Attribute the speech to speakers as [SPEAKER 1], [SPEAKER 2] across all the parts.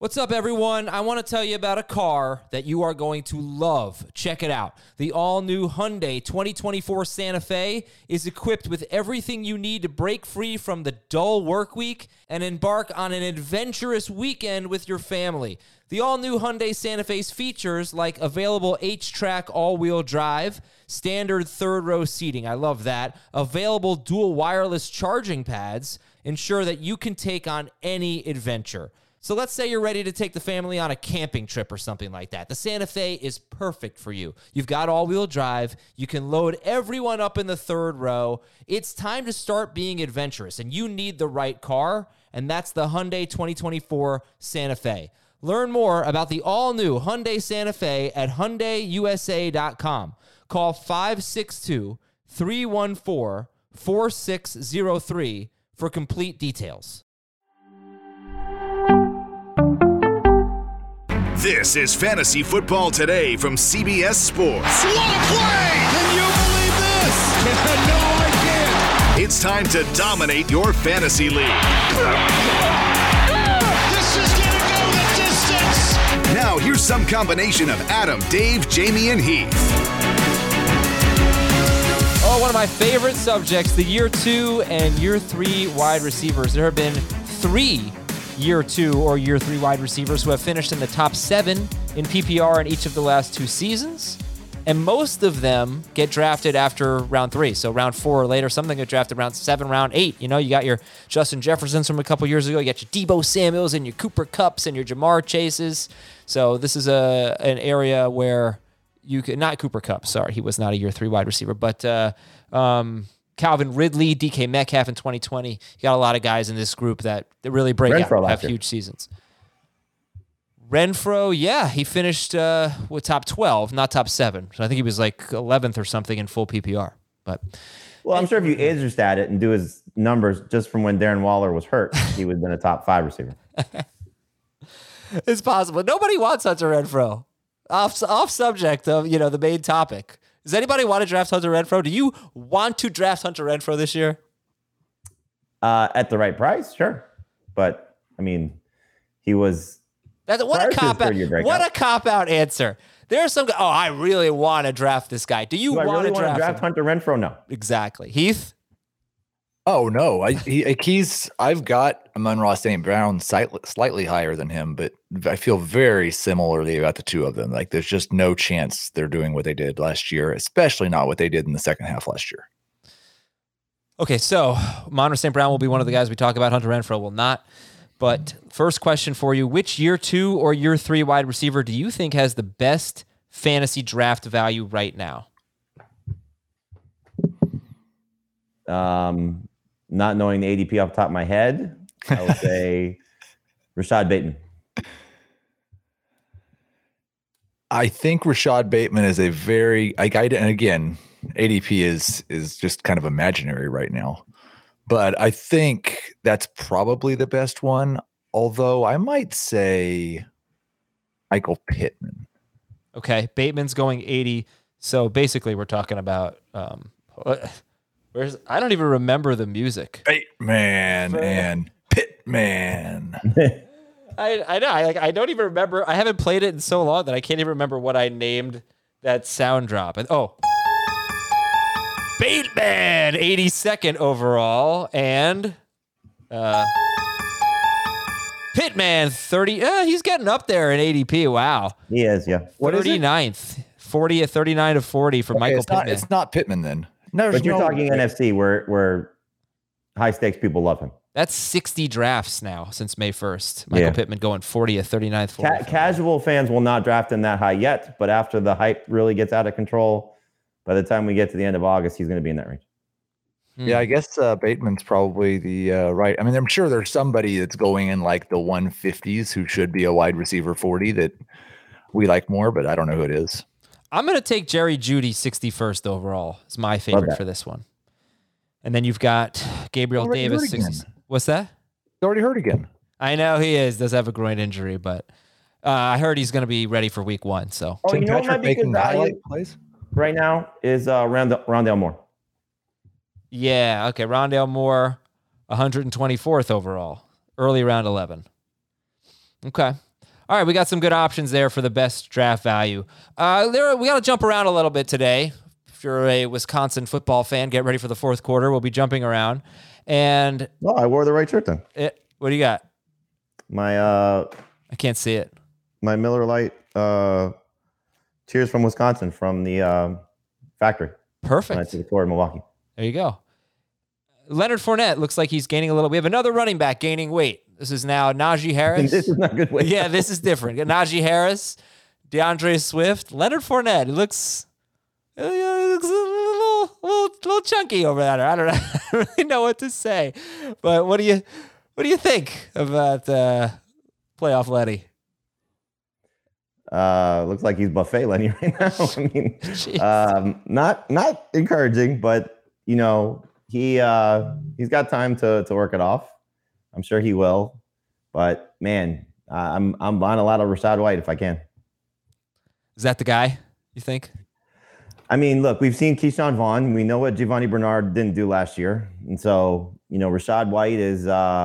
[SPEAKER 1] What's up, everyone? I want to tell you about a car that you are going to love. Check it out. The all-new Hyundai 2024 Santa Fe is equipped with everything you need to break free from the dull work week and embark on an adventurous weekend with your family. The all-new Hyundai Santa Fe's features like available H-Track all-wheel drive, standard third-row seating, I love that, available dual wireless charging pads, ensure that you can take on any adventure. So let's say you're ready to take the family on a camping trip or something like that. The Santa Fe is perfect for you. You've got all-wheel drive. You can load everyone up in the third row. It's time to start being adventurous, and you need the right car, and that's the Hyundai 2024 Santa Fe. Learn more about the all-new Hyundai Santa Fe at HyundaiUSA.com. Call 562-314-4603 for complete details.
[SPEAKER 2] This is Fantasy Football Today from CBS Sports.
[SPEAKER 3] What a play! Can you believe this? No, I can't.
[SPEAKER 2] It's time to dominate your fantasy league.
[SPEAKER 3] This is going to go the distance.
[SPEAKER 2] Now, here's some combination of Adam, Dave, Jamie, and Heath.
[SPEAKER 1] Oh, one of my favorite subjects, the year 2 and year 3 wide receivers. There have been 3 year 2 or year 3 wide receivers who have finished in the top 7 in PPR in each of the last 2 seasons. And most of them get drafted after round 3. So round 4 or later, some of them get drafted round 7, round 8. You know, you got your Justin Jeffersons from a couple years ago. You got your Deebo Samuels and your Cooper Kupps and your Jamar Chases. So this is an area where you can, not Cooper Kupp, sorry, he was not a year 3 wide receiver, but Calvin Ridley, DK Metcalf in 2020. You got a lot of guys in this group that really break out, have huge seasons. Renfrow, yeah, he finished with top 12, not top 7. So I think he was like 11th or something in full PPR. But
[SPEAKER 4] well, I'm sure if you Azer-stat it and do his numbers just from when Darren Waller was hurt, he would have been a top 5 receiver.
[SPEAKER 1] It's possible. Nobody wants Hunter Renfrow. Off subject of, the main topic. Does anybody want to draft Hunter Renfrow? Do you want to draft Hunter Renfrow this year?
[SPEAKER 4] At the right price, sure. But, I mean, he was...
[SPEAKER 1] What a cop-out answer. There are some guys, I really want to draft this guy. Do you want to draft
[SPEAKER 4] Hunter Renfrow? No.
[SPEAKER 1] Exactly. Heath?
[SPEAKER 5] Oh, no. I've got Amon-Ra St. Brown slightly higher than him, but I feel very similarly about the two of them. Like, there's just no chance they're doing what they did last year, especially not what they did in the second half last year.
[SPEAKER 1] Okay, so Amon-Ra St. Brown will be one of the guys we talk about. Hunter Renfrow will not. But first question for you, which year 2 or year 3 wide receiver do you think has the best fantasy draft value right now?
[SPEAKER 4] Not knowing the ADP off the top of my head, I would say Rashad Bateman.
[SPEAKER 5] I think Rashad Bateman is a very, and again, ADP is just kind of imaginary right now. But I think that's probably the best one, although I might say Michael Pittman.
[SPEAKER 1] Okay, Bateman's going 80. So basically we're talking about I don't even remember the music.
[SPEAKER 5] Bateman and Pittman.
[SPEAKER 1] I know. I don't even remember. I haven't played it in so long that I can't even remember what I named that sound drop. And Bateman, 82nd overall, and Pittman, 30. He's getting up there in ADP. Wow.
[SPEAKER 4] He is, yeah.
[SPEAKER 1] 39th, 39 to 40 for Michael Pittman.
[SPEAKER 5] It's not Pittman then. No,
[SPEAKER 4] but you're talking NFC where high stakes people love him.
[SPEAKER 1] That's 60 drafts now since May 1st. Michael Pittman going 40th, 39th. 40th.
[SPEAKER 4] Casual fans will not draft him that high yet, but after the hype really gets out of control, by the time we get to the end of August, he's going to be in that range.
[SPEAKER 5] Yeah, I guess Bateman's probably the right. I mean, I'm sure there's somebody that's going in like the 150s who should be a wide receiver 40 that we like more, but I don't know who it is.
[SPEAKER 1] I'm going to take Jerry Jeudy 61st overall. It's my favorite for this one. And then you've got Gabriel Davis. 60. What's that?
[SPEAKER 5] He's already hurt again.
[SPEAKER 1] I know he does have a groin injury, but I heard he's going to be ready for week 1. So,
[SPEAKER 4] you know what might be good value right now is Rondale Moore.
[SPEAKER 1] Yeah, okay. Rondale Moore, 124th overall, early round 11. Okay. All right, we got some good options there for the best draft value. We got to jump around a little bit today. If you're a Wisconsin football fan, get ready for the fourth quarter. We'll be jumping around. And
[SPEAKER 4] I wore the right shirt then.
[SPEAKER 1] What do you got?
[SPEAKER 4] I
[SPEAKER 1] can't see it.
[SPEAKER 4] My Miller Lite Cheers from Wisconsin from the factory.
[SPEAKER 1] Perfect.
[SPEAKER 4] When I took a tour in Milwaukee.
[SPEAKER 1] There you go. Leonard Fournette looks like he's gaining a little. We have another running back gaining weight. This is now Najee Harris.
[SPEAKER 4] This is not good weight.
[SPEAKER 1] Yeah, this is different. Najee Harris, DeAndre Swift, Leonard Fournette. It looks a little chunky over there. I don't really know what to say. But what do you think about playoff Letty?
[SPEAKER 4] Looks like he's buffet Lenny right now. I mean, not encouraging, but he's got time to work it off. I'm sure he will. But man, I'm buying a lot of Rachaad White if I can.
[SPEAKER 1] Is that the guy you think?
[SPEAKER 4] I mean, look, we've seen Keyshawn Vaughn. We know what Giovanni Bernard didn't do last year, and so Rachaad White is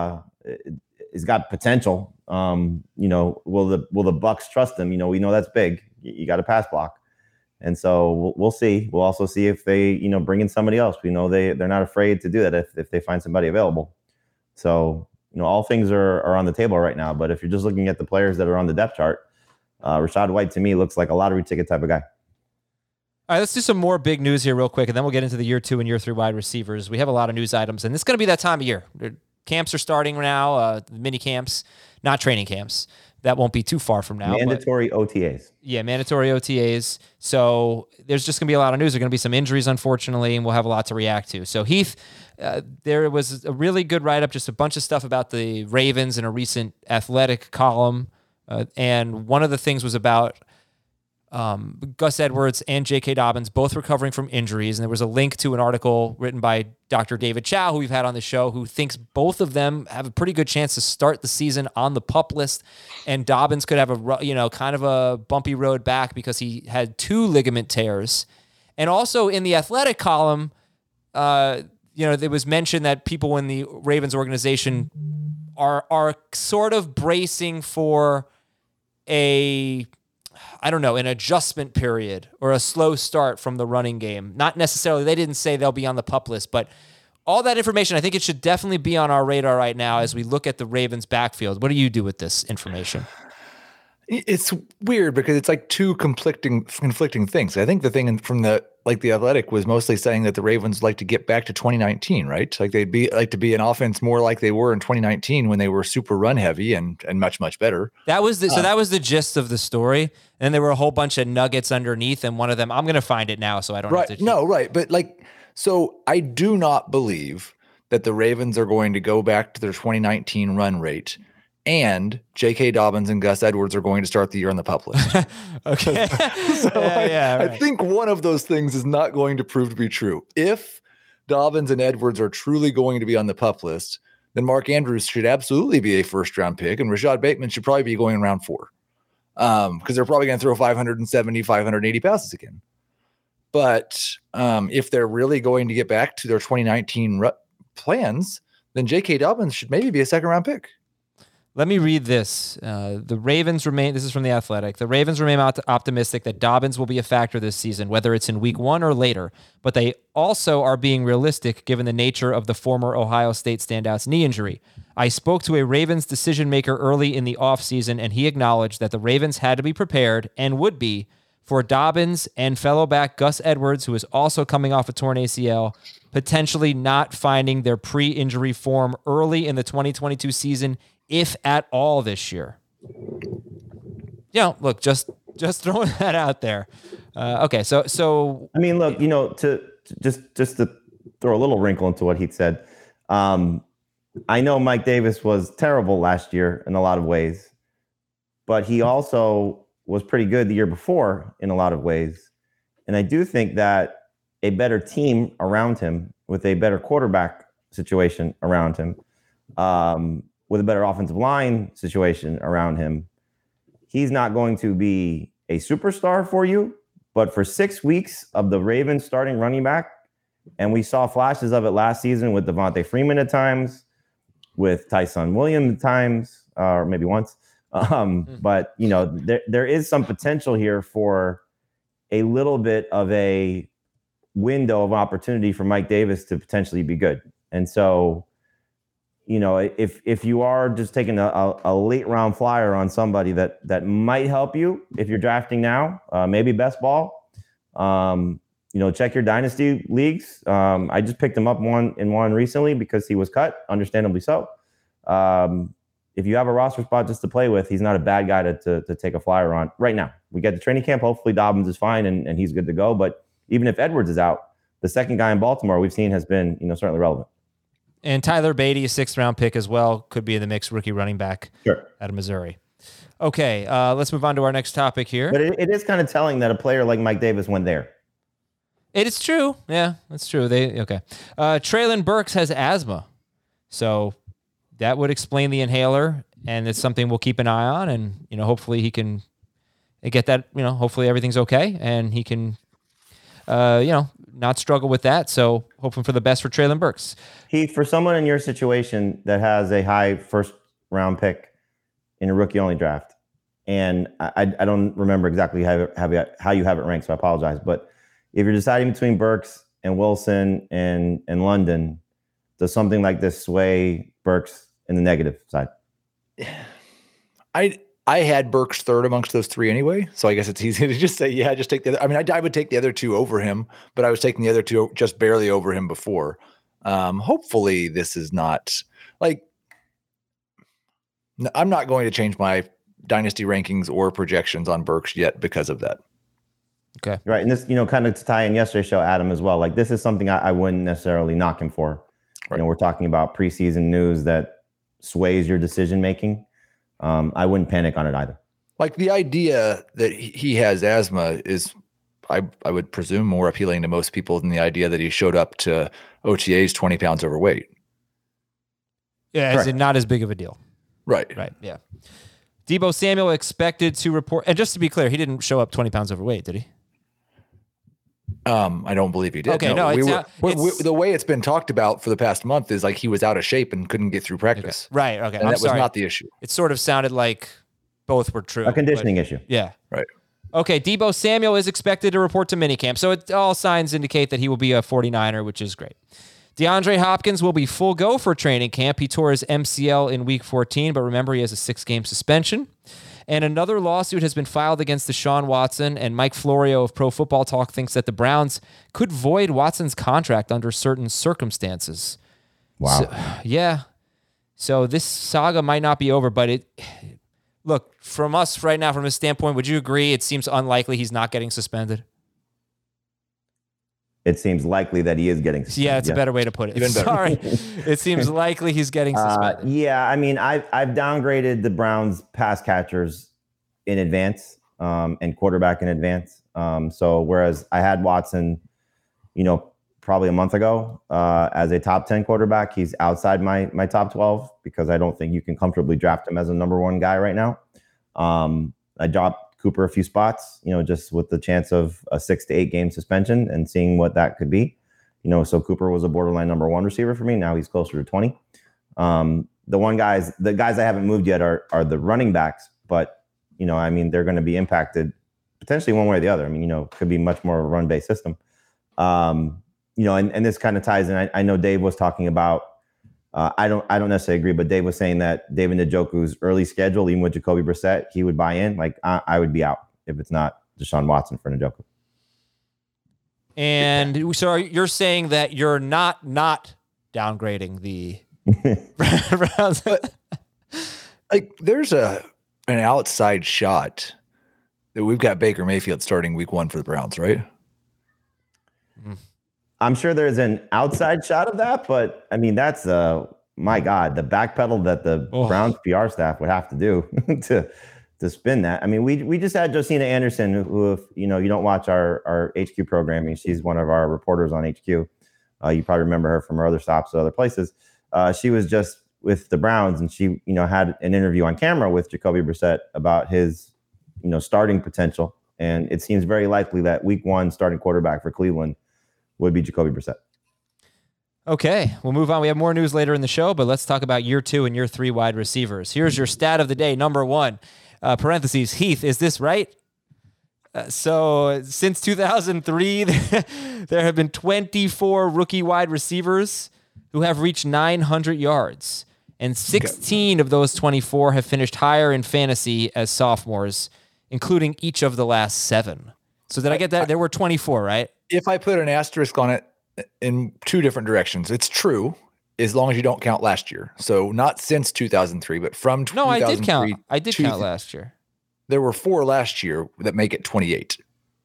[SPEAKER 4] got potential. Will the Bucs trust him? We know that's big. You got a pass block, and so we'll see. We'll also see if they bring in somebody else. We know they're not afraid to do that if they find somebody available. So all things are on the table right now. But if you're just looking at the players that are on the depth chart, Rachaad White to me looks like a lottery ticket type of guy.
[SPEAKER 1] All right, let's do some more big news here real quick, and then we'll get into the year 2 and year 3 wide receivers. We have a lot of news items, and it's going to be that time of year. Camps are starting now, mini camps, not training camps. That won't be too far from now.
[SPEAKER 4] Mandatory OTAs.
[SPEAKER 1] Yeah, mandatory OTAs. So there's just going to be a lot of news. There are going to be some injuries, unfortunately, and we'll have a lot to react to. So Heath, there was a really good write-up, just a bunch of stuff about the Ravens in a recent Athletic column. And one of the things was about Gus Edwards and J.K. Dobbins both recovering from injuries. And there was a link to an article written by Dr. David Chow, who we've had on the show, who thinks both of them have a pretty good chance to start the season on the PUP list. And Dobbins could have kind of a bumpy road back because he had 2 ligament tears. And also in the Athletic column, there was mentioned that people in the Ravens organization are sort of bracing for an adjustment period or a slow start from the running game. Not necessarily, they didn't say they'll be on the PUP list, but all that information, I think it should definitely be on our radar right now as we look at the Ravens backfield. What do you do with this information?
[SPEAKER 5] It's weird because it's like 2 conflicting things. I think the thing from the Athletic was mostly saying that the Ravens like to get back to 2019, right? Like they'd like to be an offense more like they were in 2019 when they were super run heavy and much, much better.
[SPEAKER 1] That was the gist of the story. And there were a whole bunch of nuggets underneath. And one of them, I'm going to find it now so I don't have to.
[SPEAKER 5] No, right. But so I do not believe that the Ravens are going to go back to their 2019 run rate. And J.K. Dobbins and Gus Edwards are going to start the year on the PUP list.
[SPEAKER 1] Okay.
[SPEAKER 5] I think one of those things is not going to prove to be true. If Dobbins and Edwards are truly going to be on the PUP list, then Mark Andrews should absolutely be a first-round pick, and Rashad Bateman should probably be going in round 4 because they're probably going to throw 570, 580 passes again. But if they're really going to get back to their 2019 plans, then J.K. Dobbins should maybe be a second-round pick.
[SPEAKER 1] Let me read this. The Ravens remain, this is from The Athletic, the Ravens remain optimistic that Dobbins will be a factor this season, whether it's in week 1 or later, but they also are being realistic given the nature of the former Ohio State standout's knee injury. I spoke to a Ravens decision maker early in the offseason, and he acknowledged that the Ravens had to be prepared, and would be, for Dobbins and fellow back Gus Edwards, who is also coming off a torn ACL, potentially not finding their pre-injury form early in the 2022 season, if at all this year. Look, just throwing that out there. Okay, so
[SPEAKER 4] I mean, look, to throw a little wrinkle into what he said. I know Mike Davis was terrible last year in a lot of ways, but he also was pretty good the year before in a lot of ways. And I do think that a better team around him, with a better quarterback situation around him, with a better offensive line situation around him, he's not going to be a superstar for you, but for 6 weeks of the Ravens starting running back, and we saw flashes of it last season with Devontae Freeman at times, with Tyson Williams at times, or maybe once, But there is some potential here for a little bit of a window of opportunity for Mike Davis to potentially be good. And so, if you are just taking a late round flyer on somebody that might help you if you're drafting now, maybe best ball, check your dynasty leagues. I just picked him up in one recently because he was cut, understandably so. If you have a roster spot just to play with, he's not a bad guy to take a flyer on right now. We get to training camp. Hopefully Dobbins is fine and he's good to go. But even if Edwards is out, the second guy in Baltimore we've seen has been, certainly relevant.
[SPEAKER 1] And Tyler Beatty, a 6th-round pick as well, could be in the mix, rookie running back
[SPEAKER 4] out
[SPEAKER 1] of Missouri. Okay, let's move on to our next topic here.
[SPEAKER 4] But it is kind of telling that a player like Mike Davis went there.
[SPEAKER 1] It is true. Yeah, that's true. Treylon Burks has asthma. So that would explain the inhaler, and it's something we'll keep an eye on. And, hopefully he can get that, hopefully everything's okay, and he can, not struggle with that. So hoping for the best for Treylon Burks.
[SPEAKER 4] Heath, for someone in your situation that has a high first-round pick in a rookie-only draft, and I don't remember exactly how you have it ranked, so I apologize. But if you're deciding between Burks and Wilson and London, does something like this sway Burks in the negative side?
[SPEAKER 5] I had Burks third amongst those three anyway, so I guess it's easy to just say, yeah, just take the other. I mean, I would take the other two over him, but I was taking the other two just barely over him before. Hopefully this is not I'm not going to change my dynasty rankings or projections on Burks yet because of that.
[SPEAKER 1] Okay.
[SPEAKER 4] Right. And this, kind of to tie in yesterday's show, Adam, as well, this is something I wouldn't necessarily knock him for. Right. We're talking about preseason news that sways your decision-making. I wouldn't panic on it either.
[SPEAKER 5] The idea that he has asthma is, I would presume, more appealing to most people than the idea that he showed up to OTAs 20 pounds overweight.
[SPEAKER 1] Yeah, not as big of a deal.
[SPEAKER 5] Right.
[SPEAKER 1] Yeah. Deebo Samuel expected to report, and just to be clear, he didn't show up 20 pounds overweight, did he?
[SPEAKER 5] I don't believe he did.
[SPEAKER 1] Okay,
[SPEAKER 5] the way it's been talked about for the past month is he was out of shape and couldn't get through practice.
[SPEAKER 1] Okay. Right. Okay.
[SPEAKER 5] And that was not the issue.
[SPEAKER 1] It sort of sounded like both were true.
[SPEAKER 4] A conditioning issue.
[SPEAKER 1] Yeah.
[SPEAKER 5] Right.
[SPEAKER 1] Okay. Deebo Samuel is expected to report to minicamp. So all signs indicate that he will be a 49er, which is great. DeAndre Hopkins will be full go for training camp. He tore his MCL in week 14, but remember he has a 6-game suspension. And another lawsuit has been filed against Deshaun Watson, and Mike Florio of Pro Football Talk thinks that the Browns could void Watson's contract under certain circumstances.
[SPEAKER 4] Wow.
[SPEAKER 1] So this saga might not be over, but look, from us right now, from his standpoint, would you agree it seems unlikely he's not getting suspended?
[SPEAKER 4] It seems likely that he is getting suspended.
[SPEAKER 1] Yeah, it's a better way to put it.
[SPEAKER 5] Even better.
[SPEAKER 1] Sorry. It seems likely he's getting suspended.
[SPEAKER 4] I mean, I've downgraded the Browns pass catchers in advance and quarterback in advance. So whereas I had Watson, probably a month ago as a top 10 quarterback, he's outside my top 12 because I don't think you can comfortably draft him as a number one guy right now. I dropped Cooper a few spots, just with the chance of a 6 to 8 game suspension and seeing what that could be. So Cooper was a borderline number one receiver for me. Now he's closer to 20. The guys I haven't moved yet are the running backs, but they're going to be impacted potentially one way or the other. Could be much more of a run-based system. And this kind of ties in. I know Dave was talking about. I don't necessarily agree, but Dave was saying that David Njoku's early schedule, even with Jacoby Brissett, he would buy in. I would be out if it's not Deshaun Watson for Njoku.
[SPEAKER 1] And so you're saying that you're not downgrading the Browns.
[SPEAKER 5] There's an outside shot that we've got Baker Mayfield starting week 1 for the Browns, right?
[SPEAKER 4] I'm sure there's an outside shot of that, but that's my God, the backpedal that the Browns PR staff would have to do to spin that. We just had Josina Anderson, who if you don't watch our HQ programming, she's one of our reporters on HQ. You probably remember her from her other stops at other places. She was just with the Browns, and she had an interview on camera with Jacoby Brissett about his starting potential, and it seems very likely that week 1 starting quarterback for Cleveland would be Jacoby Brissett.
[SPEAKER 1] Okay, we'll move on. We have more news later in the show, but let's talk about year 2 and year 3 wide receivers. Here's your stat of the day, number 1. Parentheses, Heath, is this right? So since 2003, there have been 24 rookie wide receivers who have reached 900 yards. And 16 of those 24 have finished higher in fantasy as sophomores, including each of the last 7. So did I get that? There were 24, right?
[SPEAKER 5] If I put an asterisk on it in 2 different directions, it's true as long as you don't count last year. So not since 2003, but from 2003.
[SPEAKER 1] No, I did count. I did count last year.
[SPEAKER 5] There were 4 last year that make it 28.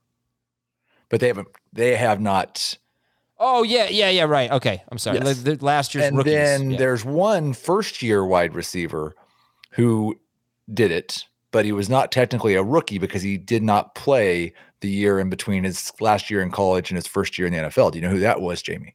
[SPEAKER 5] But they have not.
[SPEAKER 1] Oh, yeah, right. Okay, I'm sorry.
[SPEAKER 5] Yes.
[SPEAKER 1] Last year's
[SPEAKER 5] and
[SPEAKER 1] rookies.
[SPEAKER 5] Then there's one first-year wide receiver who did it, but he was not technically a rookie because he did not play the year in between his last year in college and his first year in the NFL. Do you know who that was, Jamie?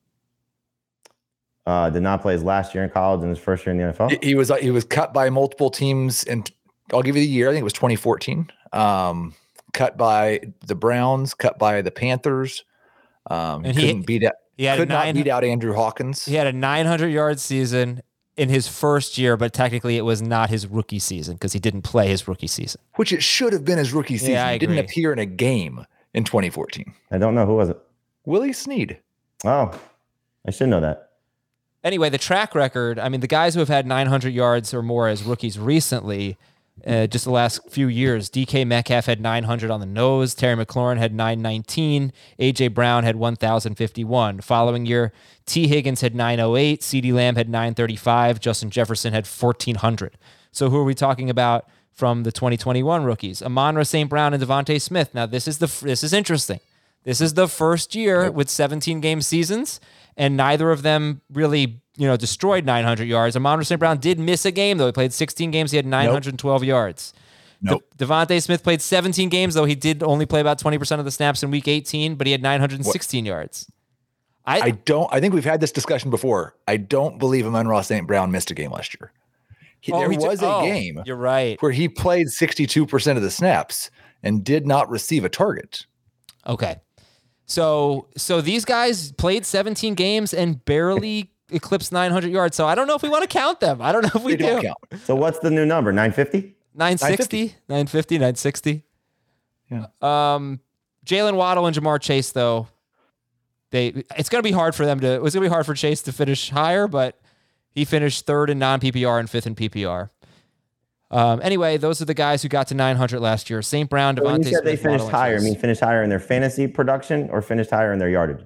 [SPEAKER 4] Did not play his last year in college and his first year in the NFL.
[SPEAKER 5] He was cut by multiple teams, and I'll give you the year. I think it was 2014. Cut by the Browns, cut by the Panthers.
[SPEAKER 1] And
[SPEAKER 5] he couldn't beat out Andrew Hawkins.
[SPEAKER 1] He had a 900-yard season in his first year, but technically it was not his rookie season because he didn't play his rookie season.
[SPEAKER 5] Which it should have been his rookie season.
[SPEAKER 1] Yeah,
[SPEAKER 5] He didn't appear in a game in 2014.
[SPEAKER 4] I don't know. Who was it?
[SPEAKER 5] Willie Snead.
[SPEAKER 4] Oh, I should know that.
[SPEAKER 1] Anyway, the track record, I mean, the guys who have had 900 yards or more as rookies recently, just the last few years, DK Metcalf had 900 on the nose. Terry McLaurin had 919. A.J. Brown had 1,051. Following year, T. Higgins had 908. CeeDee Lamb had 935. Justin Jefferson had 1,400. So who are we talking about from the 2021 rookies? Amon-Ra St. Brown and Devontae Smith. Now, this is interesting. This is the first year with 17-game seasons, and neither of them really destroyed 900 yards. Amon-Ra St. Brown did miss a game, though. He played 16 games. He had 912 yards. Devontae Smith played 17 games, though he did only play about 20% of the snaps in week 18, but he had 916 yards.
[SPEAKER 5] I think we've had this discussion before. I don't believe Amon-Ra St. Brown missed a game last year. There was a game
[SPEAKER 1] you're right,
[SPEAKER 5] where he played 62% of the snaps and did not receive a target.
[SPEAKER 1] Okay. So these guys played 17 games and barely eclipsed 900 yards. So I don't know if we want to count them. I don't know if we do.
[SPEAKER 5] Count.
[SPEAKER 4] So what's the new number? 950?
[SPEAKER 1] 950, 960.
[SPEAKER 5] Yeah.
[SPEAKER 1] Jalen Waddle and Jamar Chase, though, it's going to be hard for them it was going to be hard for Chase to finish higher, but he finished 3rd in non-PPR and 5th in PPR. Anyway, those are the guys who got to 900 last year. St. Brown, Devontae
[SPEAKER 4] When you said
[SPEAKER 1] Smith,
[SPEAKER 4] they finished higher, I mean finished higher in their fantasy production or finished higher in their yardage?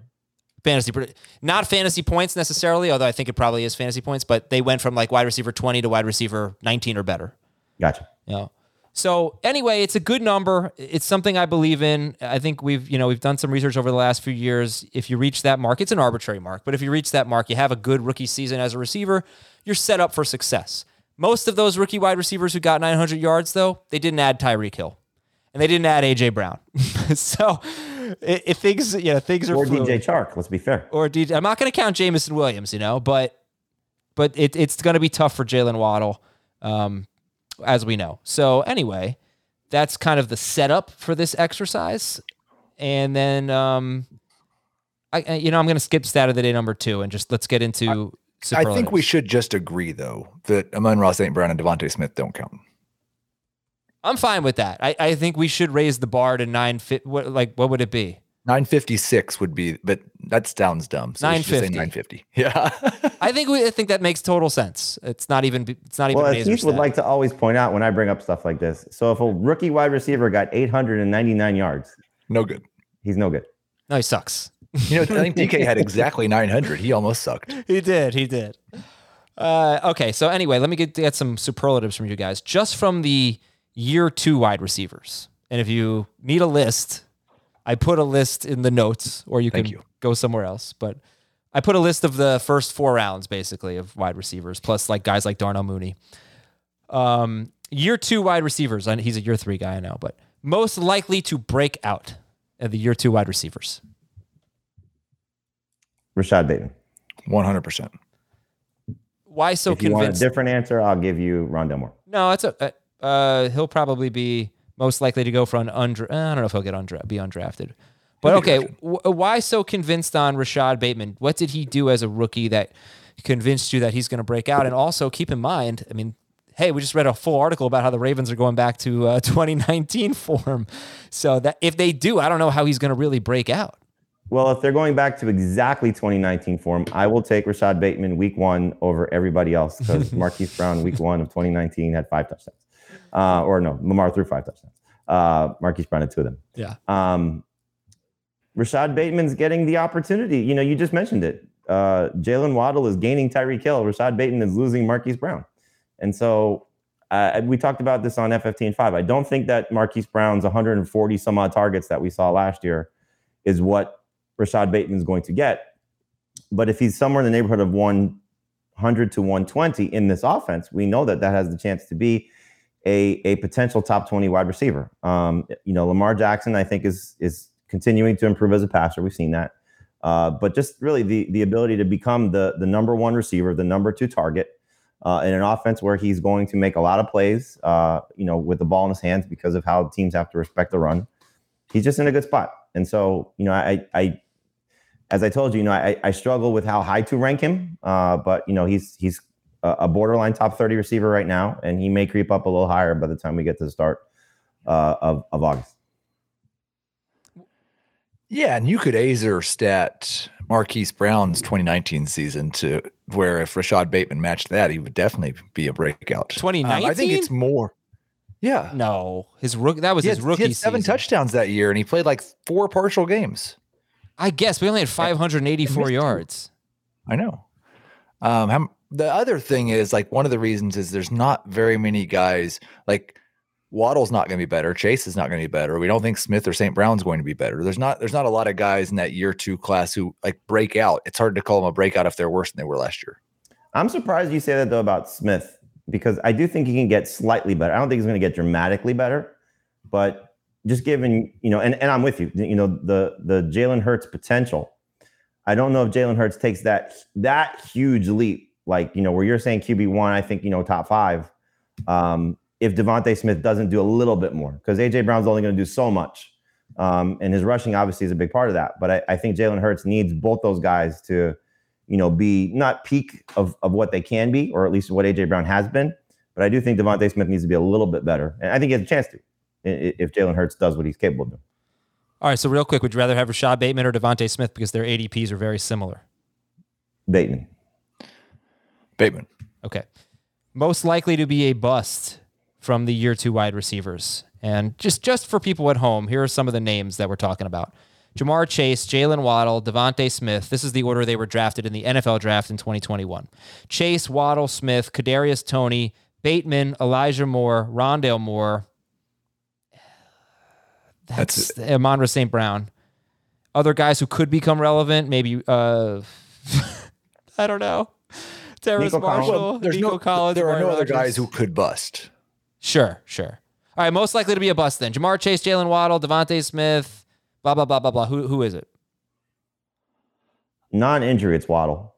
[SPEAKER 1] Not fantasy points necessarily, although I think it probably is fantasy points, but they went from like wide receiver 20 to wide receiver 19 or better.
[SPEAKER 4] Gotcha.
[SPEAKER 1] So anyway, it's a good number. It's something I believe in. I think we've done some research over the last few years. If you reach that mark, it's an arbitrary mark, but if you reach that mark, you have a good rookie season as a receiver, you're set up for success. Most of those rookie wide receivers who got 900 yards, though, they didn't add Tyreek Hill, and they didn't add A.J. Brown. So things are
[SPEAKER 4] or
[SPEAKER 1] fluid.
[SPEAKER 4] DJ Chark. Let's be fair.
[SPEAKER 1] Or DJ. I'm not going to count Jameson Williams, but it's going to be tough for Jalen Waddle, as we know. So anyway, that's kind of the setup for this exercise, and then I'm going to skip stat of the day number 2 and just let's get into.
[SPEAKER 5] I think we should just agree, though, that Amon-Ra St. Brown and Devontae Smith don't count.
[SPEAKER 1] I'm fine with that. I think we should raise the bar to 950. What would it be?
[SPEAKER 5] 956 would be, but that sounds dumb. So
[SPEAKER 1] 950.
[SPEAKER 5] 950. Yeah.
[SPEAKER 1] I think that makes total sense. It's not even.
[SPEAKER 4] Well, as Heath would like to always point out when I bring up stuff like this. So if a rookie wide receiver got 899 yards,
[SPEAKER 5] no good.
[SPEAKER 4] He's no good.
[SPEAKER 1] No, he sucks.
[SPEAKER 5] I think DK had exactly 900. He almost sucked.
[SPEAKER 1] He did. Okay, so anyway, let me get some superlatives from you guys. Just from the year 2 wide receivers. And if you need a list, I put a list in the notes, or you can go somewhere else. But I put a list of the first 4 rounds, basically, of wide receivers, plus like guys like Darnell Mooney. Year 2 wide receivers. He's a year 3 guy, I know, but most likely to break out of the year 2 wide receivers.
[SPEAKER 4] Rashad Bateman.
[SPEAKER 5] 100%.
[SPEAKER 1] Why so
[SPEAKER 4] if you
[SPEAKER 1] convinced?
[SPEAKER 4] Want a different answer, I'll give you Rondale Moore.
[SPEAKER 1] No, he'll probably be most likely to go for an I don't know if he'll be undrafted. But okay, why so convinced on Rashad Bateman? What did he do as a rookie that convinced you that he's going to break out? And also keep in mind, I mean, hey, we just read a full article about how the Ravens are going back to 2019 form. So that if they do, I don't know how he's going to really break out.
[SPEAKER 4] Well, if they're going back to exactly 2019 form, I will take Rashad Bateman week 1 over everybody else because Marquise Brown week 1 of 2019 had 5 touchdowns. Lamar threw 5 touchdowns. Marquise Brown had 2 of them.
[SPEAKER 1] Yeah.
[SPEAKER 4] Rashad Bateman's getting the opportunity. You just mentioned it. Jalen Waddle is gaining Tyreek Hill. Rashad Bateman is losing Marquise Brown. And so we talked about this on FFT 5. I don't think that Marquise Brown's 140 some odd targets that we saw last year is what Rashad Bateman's going to get. But if he's somewhere in the neighborhood of 100 to 120 in this offense, we know that has the chance to be a potential top 20 wide receiver. Lamar Jackson, I think, is continuing to improve as a passer. We've seen that. But just really the ability to become the number 1 receiver, the number 2 target in an offense where he's going to make a lot of plays, with the ball in his hands because of how teams have to respect the run. He's just in a good spot. And so, as I told you, I struggle with how high to rank him. But he's a borderline top 30 receiver right now, and he may creep up a little higher by the time we get to the start of August.
[SPEAKER 5] Yeah, and you could Azer stat Marquise Brown's 2019 season to where if Rashad Bateman matched that, he would definitely be a breakout.
[SPEAKER 1] 2019?
[SPEAKER 5] I think it's more. Yeah.
[SPEAKER 1] No, his rookie season.
[SPEAKER 5] He had 7 touchdowns that year, and he played like 4 partial games.
[SPEAKER 1] I guess we only had 584 yards.
[SPEAKER 5] I know. The other thing is, like, one of the reasons is there's not very many guys. Like, Waddle's not going to be better. Chase is not going to be better. We don't think Smith or St. Brown's going to be better. There's not a lot of guys in that year 2 class who like break out. It's hard to call them a breakout if they're worse than they were last year. I'm
[SPEAKER 4] surprised you say that though about Smith, because I do think he can get slightly better. I don't think he's going to get dramatically better, but just given, and I'm with you, the Jalen Hurts potential. I don't know if Jalen Hurts takes that huge leap, like, where you're saying QB1, I think, top 5. If Devontae Smith doesn't do a little bit more, because A.J. Brown's only going to do so much. And his rushing obviously is a big part of that. But I think Jalen Hurts needs both those guys to, be not peak of what they can be, or at least what A.J. Brown has been. But I do think Devontae Smith needs to be a little bit better. And I think he has a chance to, if Jalen Hurts does what he's capable of doing.
[SPEAKER 1] All right, so real quick, would you rather have Rashad Bateman or Devontae Smith because their ADPs are very similar?
[SPEAKER 4] Bateman.
[SPEAKER 1] Okay. Most likely to be a bust from the year 2 wide receivers. And just for people at home, here are some of the names that we're talking about. Jamar Chase, Jalen Waddle, Devontae Smith. This is the order they were drafted in the NFL draft in 2021. Chase, Waddle, Smith, Kadarius Toney, Bateman, Elijah Moore, Rondale Moore. That's Amon-Ra St. Brown. Other guys who could become relevant, maybe, I don't know. Terrace Marshall, Nico Collins.
[SPEAKER 5] There are no other guys who could bust.
[SPEAKER 1] Sure. All right, most likely to be a bust then. Jamar Chase, Jalen Waddle, Devontae Smith, blah, blah, blah, blah, blah. Who is it?
[SPEAKER 4] Non-injury, it's Waddle.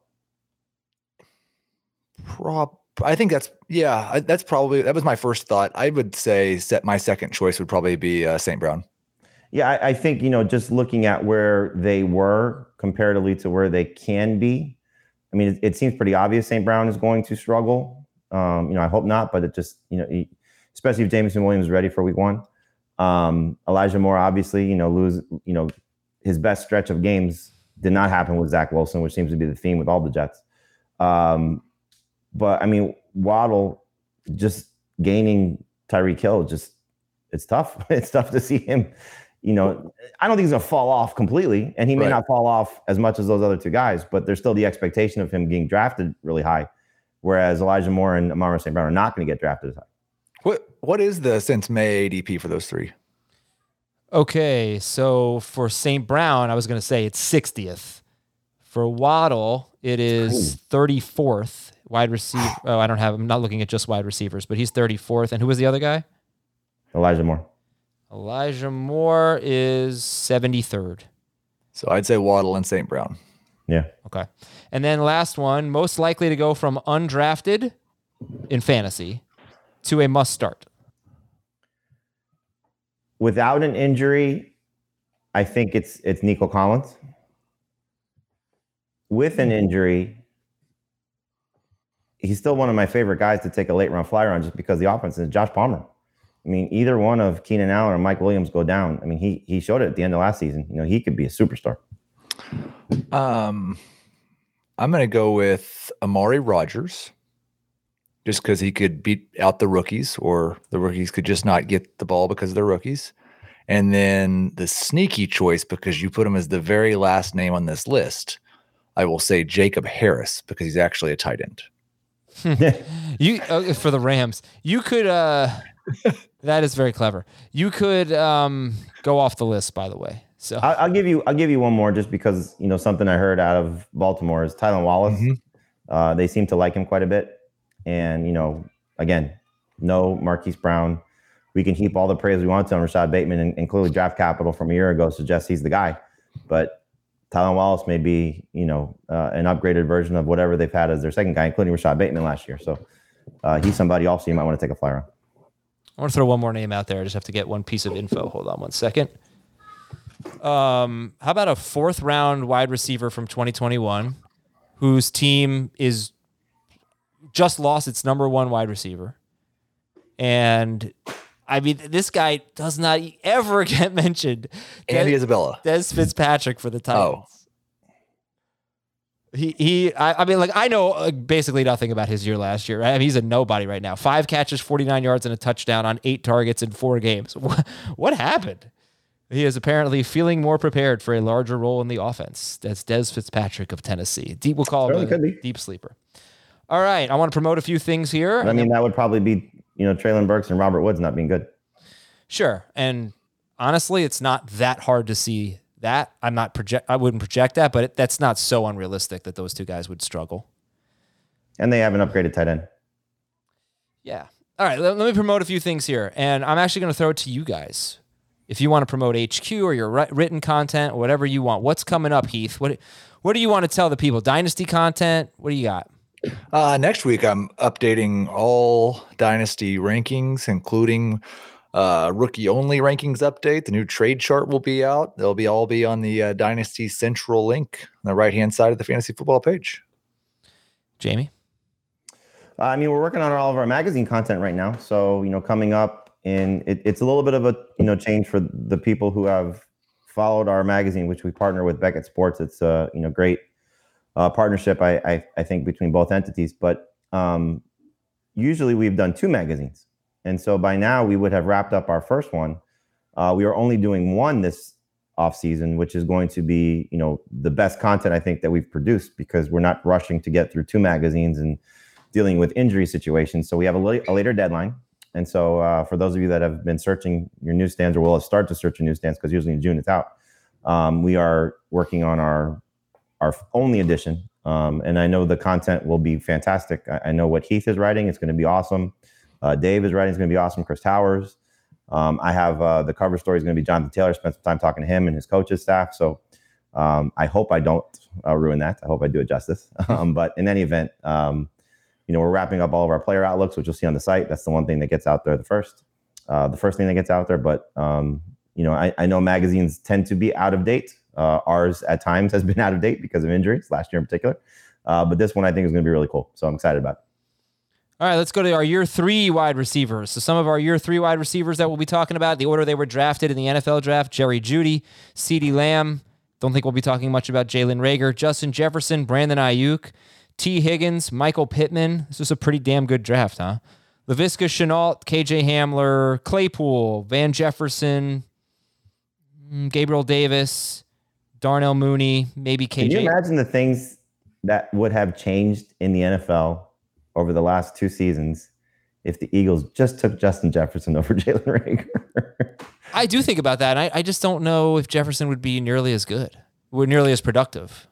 [SPEAKER 5] I think that was my first thought. I would say my second choice would probably be St. Brown.
[SPEAKER 4] Yeah, I think, just looking at where they were comparatively to where they can be, I mean, it seems pretty obvious St. Brown is going to struggle. I hope not, but it just, especially if Jameson Williams is ready for week 1. Elijah Moore, obviously, his best stretch of games did not happen with Zach Wilson, which seems to be the theme with all the Jets. But I mean, Waddle just gaining Tyreek Hill, it's tough. It's tough to see him. I don't think he's going to fall off completely, and he may not fall off as much as those other 2 guys, but there's still the expectation of him getting drafted really high, whereas Elijah Moore and Amon-Ra St. Brown are not going to get drafted as high.
[SPEAKER 5] What is the since May ADP for those 3?
[SPEAKER 1] Okay, so for St. Brown, I was going to say it's 60th. For Waddle, it is 34th. Wide receiver. Oh, I'm not looking at just wide receivers, but he's 34th. And who was the other guy?
[SPEAKER 4] Elijah Moore.
[SPEAKER 1] Elijah Moore is 73rd.
[SPEAKER 5] So I'd say Waddle and St. Brown.
[SPEAKER 4] Yeah.
[SPEAKER 1] Okay. And then last one, most likely to go from undrafted in fantasy to a must start.
[SPEAKER 4] Without an injury, I think it's Nico Collins. With an injury, he's still one of my favorite guys to take a late round flyer on just because the offense is Josh Palmer. I mean, either one of Keenan Allen or Mike Williams go down. I mean, he showed it at the end of last season. He could be a superstar.
[SPEAKER 5] I'm going to go with Amari Rodgers just because he could beat out the rookies, or the rookies could just not get the ball because they're rookies. And then the sneaky choice, because you put him as the very last name on this list, I will say Jacob Harris because he's actually a tight end.
[SPEAKER 1] For the Rams, you could. That is very clever. You could go off the list, by the way. So
[SPEAKER 4] I'll give you one more just because something I heard out of Baltimore is Tylan Wallace. Mm-hmm. They seem to like him quite a bit, and again, no Marquise Brown. We can heap all the praise we want to on Rashad Bateman, and clearly draft capital from a year ago suggests he's the guy. But Tylan Wallace may be an upgraded version of whatever they've had as their second guy, including Rashad Bateman last year. So he's somebody also you might want to take a flyer on.
[SPEAKER 1] I want to throw one more name out there. I just have to get one piece of info. Hold on one second. How about a 4th round wide receiver from 2021 whose team is just lost its number 1 wide receiver? And I mean, this guy does not ever get mentioned.
[SPEAKER 5] Andy Isabella.
[SPEAKER 1] Des Fitzpatrick for the Titans. I know basically nothing about his year last year. Right? I mean, he's a nobody right now. 5 catches, 49 yards, and a touchdown on 8 targets in 4 games. What happened? He is apparently feeling more prepared for a larger role in the offense. That's Des Fitzpatrick of Tennessee. We'll call him a deep sleeper. All right, I want to promote a few things here.
[SPEAKER 4] I mean, that would probably be Treylon Burks and Robert Woods not being good.
[SPEAKER 1] Sure, and honestly, it's not that hard to see that. I wouldn't project that, but that's not so unrealistic that those 2 guys would struggle.
[SPEAKER 4] And they have an upgraded tight end.
[SPEAKER 1] Yeah. All right, let me promote a few things here, and I'm actually going to throw it to you guys. If you want to promote HQ or your written content, or whatever you want, what's coming up, Heath? What do you want to tell the people? Dynasty content? What do you got?
[SPEAKER 5] Next week, I'm updating all Dynasty rankings, including rookie-only rankings update. The new trade chart will be out. They'll all be on the Dynasty Central link on the right-hand side of the fantasy football page.
[SPEAKER 1] Jamie?
[SPEAKER 4] I mean, we're working on all of our magazine content right now. So, coming up, and it's a little bit of a change for the people who have followed our magazine, which we partner with Beckett Sports. It's a great partnership, I think, between both entities. But usually we've done 2 magazines. And so by now we would have wrapped up our first one. We are only doing 1 this off season, which is going to be, the best content I think that we've produced, because we're not rushing to get through 2 magazines and dealing with injury situations. So we have a later deadline. And so for those of you that have been searching your newsstands, or will start to search your newsstands, because usually in June it's out, we are working on our only edition. And I know the content will be fantastic. I know what Heath is writing. It's going to be awesome. Dave is writing. It's going to be awesome. Chris Towers. I have the cover story is going to be Jonathan Taylor. Spent some time talking to him and his coaches staff. So I hope I don't ruin that. I hope I do it justice. But in any event, we're wrapping up all of our player outlooks, which you'll see on the site. That's the one thing that gets out there the first thing that gets out there. But, I know magazines tend to be out of date. Ours at times has been out of date because of injuries, last year in particular. But this one I think is going to be really cool. So I'm excited about it.
[SPEAKER 1] All right, let's go to our year 3 wide receivers. So some of our year 3 wide receivers that we'll be talking about, the order they were drafted in the NFL draft: Jerry Jeudy, CeeDee Lamb. Don't think we'll be talking much about Jalen Reagor, Justin Jefferson, Brandon Ayuk, T. Higgins, Michael Pittman. This was a pretty damn good draft, huh? Laviska Shenault, KJ Hamler, Claypool, Van Jefferson, Gabriel Davis, Darnell Mooney, maybe KJ.
[SPEAKER 4] Can you imagine the things that would have changed in the NFL over the last 2 seasons if the Eagles just took Justin Jefferson over Jalen Reagor?
[SPEAKER 1] I do think about that. I just don't know if Jefferson would be nearly as good, nearly as productive.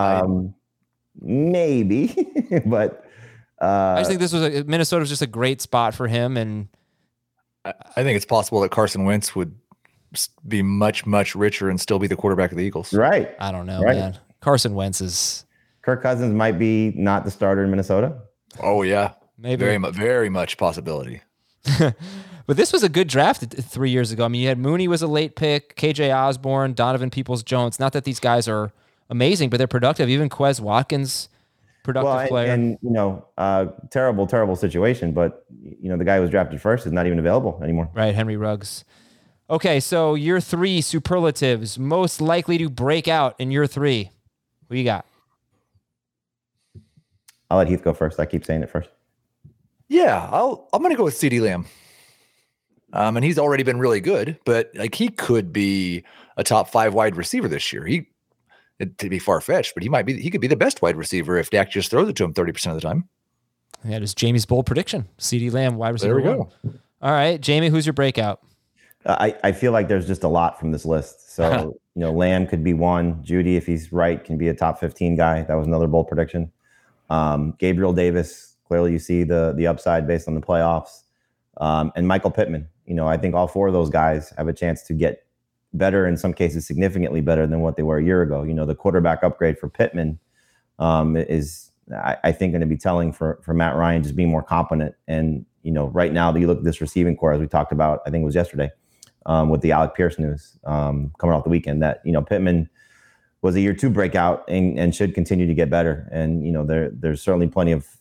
[SPEAKER 4] Maybe, but
[SPEAKER 1] I just think Minnesota was just a great spot for him. And
[SPEAKER 5] I think it's possible that Carson Wentz would be much, much richer and still be the quarterback of the Eagles.
[SPEAKER 4] Right.
[SPEAKER 1] I don't know, man. Carson Wentz is...
[SPEAKER 4] Kirk Cousins might be not the starter in Minnesota.
[SPEAKER 5] Oh, yeah.
[SPEAKER 1] Maybe.
[SPEAKER 5] Very much possibility.
[SPEAKER 1] But this was a good draft 3 years ago. I mean, you had Mooney was a late pick, KJ Osborne, Donovan Peoples-Jones. Not that these guys are amazing, but they're productive. Even Quez Watkins, productive player.
[SPEAKER 4] And terrible situation. But the guy who was drafted first is not even available anymore.
[SPEAKER 1] Right, Henry Ruggs. Okay, so year 3 superlatives most likely to break out in year 3. Who you got?
[SPEAKER 4] I'll let Heath go first. I keep saying it first.
[SPEAKER 5] Yeah, I'm going to go with CeeDee Lamb. And he's already been really good, but like he could be a top 5 wide receiver this year. To be far-fetched, but he could be the best wide receiver if Dak just throws it to him 30% of the time.
[SPEAKER 1] That is Jamie's bold prediction. CeeDee Lamb, wide receiver.
[SPEAKER 5] There we go.
[SPEAKER 1] All right, Jamie, who's your breakout?
[SPEAKER 4] I feel like there's just a lot from this list. So, Lamb could be one. Judy, if he's right, can be a top 15 guy. That was another bold prediction. Gabriel Davis, clearly you see the upside based on the playoffs. And Michael Pittman. I think all 4 of those guys have a chance to get better, in some cases significantly better than what they were a year ago. The quarterback upgrade for Pittman is, I think, going to be telling for Matt Ryan, just being more competent. And, right now, you look at this receiving core, as we talked about, I think it was yesterday, with the Alec Pierce news coming off the weekend, that, Pittman was a year 2 breakout and should continue to get better. And, there's certainly plenty of,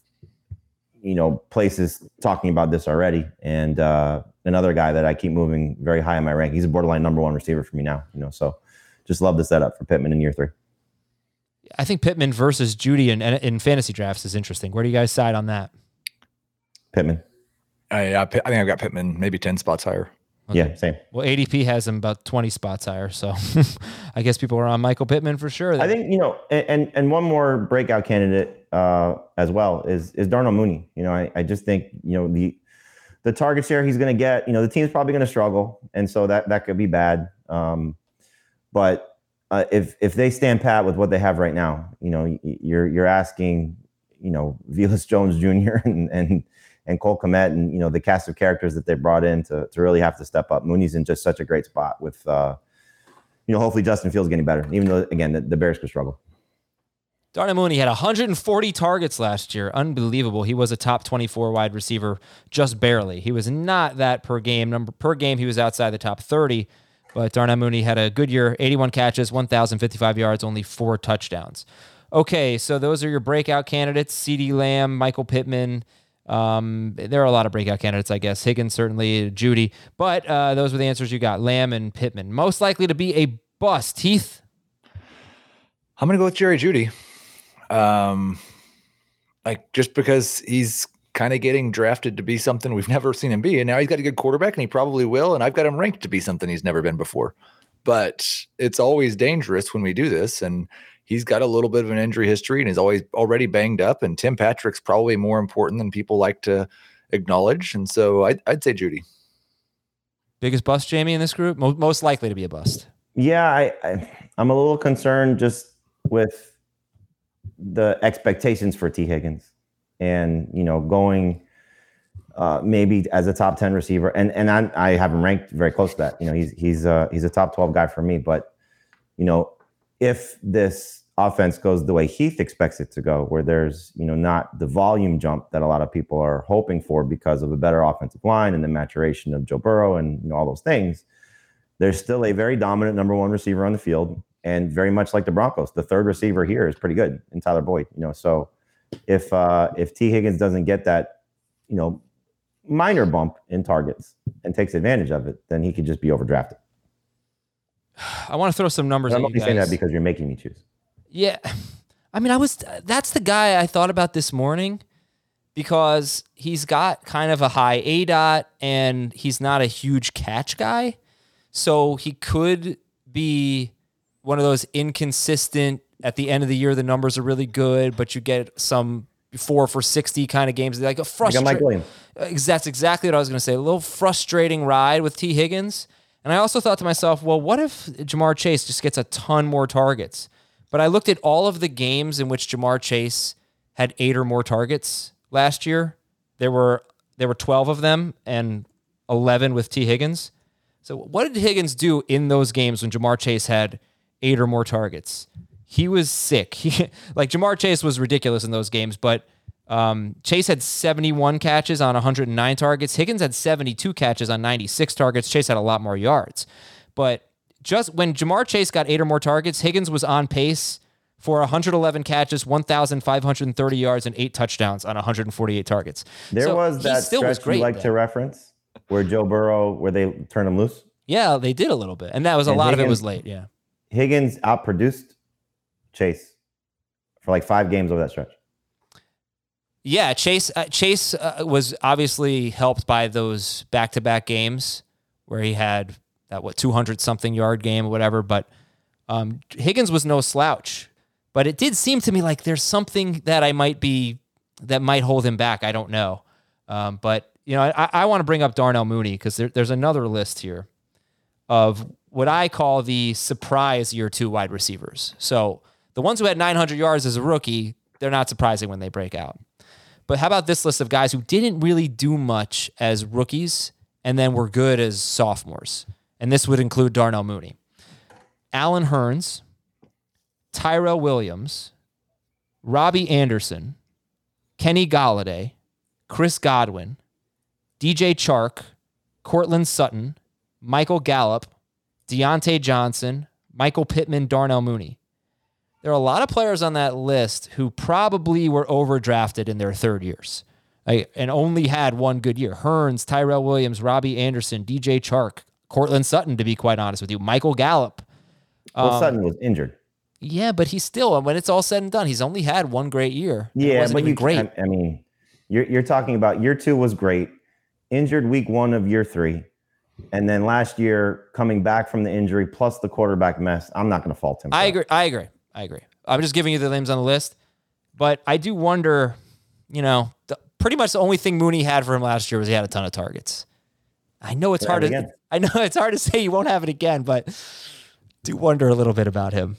[SPEAKER 4] places talking about this already. And another guy that I keep moving very high in my rank. He's a borderline number 1 receiver for me now, so just love the setup for Pittman in year 3.
[SPEAKER 1] I think Pittman versus Judy in fantasy drafts is interesting. Where do you guys side on that?
[SPEAKER 4] Pittman.
[SPEAKER 5] I think I've got Pittman maybe 10 spots higher.
[SPEAKER 1] Okay.
[SPEAKER 4] Yeah, same.
[SPEAKER 1] Well, ADP has him about 20 spots higher, so I guess people are on Michael Pittman for sure.
[SPEAKER 4] I think, and one more breakout candidate as well is Darnell Mooney. I just think, the target share he's going to get, the team's probably going to struggle, and so that could be bad. But if they stand pat with what they have right now, you're asking, Velus Jones Jr. and Cole Kmet and the cast of characters that they brought in to really have to step up. Mooney's in just such a great spot with hopefully Justin Fields getting better, even though again the Bears could struggle.
[SPEAKER 1] Darnell Mooney had 140 targets last year. Unbelievable. He was a top 24 wide receiver, just barely. He was not that per game. Per game, he was outside the top 30. But Darnell Mooney had a good year, 81 catches, 1,055 yards, only 4 touchdowns. Okay, so those are your breakout candidates, CeeDee Lamb, Michael Pittman. There are a lot of breakout candidates, I guess. Higgins, certainly, Judy. But those were the answers you got, Lamb and Pittman. Most likely to be a bust. Heath?
[SPEAKER 5] I'm going to go with Jerry Judy. Just because he's kind of getting drafted to be something we've never seen him be. And now he's got a good quarterback, and he probably will. And I've got him ranked to be something he's never been before. But it's always dangerous when we do this. And he's got a little bit of an injury history and is already banged up. And Tim Patrick's probably more important than people like to acknowledge. And so I'd say Judy.
[SPEAKER 1] Biggest bust, Jamie, in this group? Most likely to be a bust.
[SPEAKER 4] Yeah, I'm a little concerned just with the expectations for T. Higgins and, going maybe as a top 10 receiver. And I have him ranked very close to that. He's a top 12 guy for me. But, if this offense goes the way Heath expects it to go, where there's, not the volume jump that a lot of people are hoping for because of a better offensive line and the maturation of Joe Burrow and all those things, there's still a very dominant number 1 receiver on the field. And very much like the Broncos, the third receiver here is pretty good in Tyler Boyd. So if T. Higgins doesn't get that, minor bump in targets and takes advantage of it, then he could just be overdrafted.
[SPEAKER 1] I want to throw some numbers.
[SPEAKER 4] I'm only saying that because you're making me choose.
[SPEAKER 1] Yeah, I mean, that's the guy I thought about this morning because he's got kind of a high ADOT and he's not a huge catch guy, so he could be one of those inconsistent, at the end of the year, the numbers are really good, but you get some 4 for 60 kind of games. Like a frustrating. That's exactly what I was going to say. A little frustrating ride with T. Higgins. And I also thought to myself, well, what if Jamar Chase just gets a ton more targets? But I looked at all of the games in which Jamar Chase had 8 or more targets last year. There were 12 of them and 11 with T. Higgins. So what did Higgins do in those games when Jamar Chase had 8 or more targets? He was sick. Jamar Chase was ridiculous in those games, but Chase had 71 catches on 109 targets. Higgins had 72 catches on 96 targets. Chase had a lot more yards. But just when Jamar Chase got 8 or more targets, Higgins was on pace for 111 catches, 1,530 yards, and 8 touchdowns on 148 targets.
[SPEAKER 4] There was that stretch you like to reference where Joe Burrow, where they turned him loose.
[SPEAKER 1] Yeah, they did a little bit. And that was a lot of it was late, yeah.
[SPEAKER 4] Higgins outproduced Chase for like 5 games over that stretch.
[SPEAKER 1] Yeah, Chase was obviously helped by those back-to-back games where he had that 200-something yard game or whatever, but Higgins was no slouch. But it did seem to me like there's something that might hold him back. I don't know. But, I want to bring up Darnell Mooney because there's another list here of what I call the surprise year 2 wide receivers. So the ones who had 900 yards as a rookie, they're not surprising when they break out. But how about this list of guys who didn't really do much as rookies and then were good as sophomores? And this would include Darnell Mooney, Allen Hurns, Tyrell Williams, Robbie Anderson, Kenny Golladay, Chris Godwin, DJ Chark, Cortland Sutton, Michael Gallup, Deontay Johnson, Michael Pittman, Darnell Mooney. There are a lot of players on that list who probably were overdrafted in their third years and only had one good year. Hurns, Tyrell Williams, Robbie Anderson, DJ Chark, Cortland Sutton, to be quite honest with you, Michael Gallup.
[SPEAKER 4] Sutton was injured.
[SPEAKER 1] Yeah, but he's still, when it's all said and done, he's only had one great year.
[SPEAKER 4] Yeah, but great. I mean, you're talking about year 2 was great, injured week 1 of year 3, and then last year coming back from the injury plus the quarterback mess. I'm not going to fault him.
[SPEAKER 1] I agree. I'm just giving you the names on the list, but I do wonder. Pretty much the only thing Mooney had for him last year was he had a ton of targets. I know it's hard to. I know it's hard to say you won't have it again, but do wonder a little bit about him.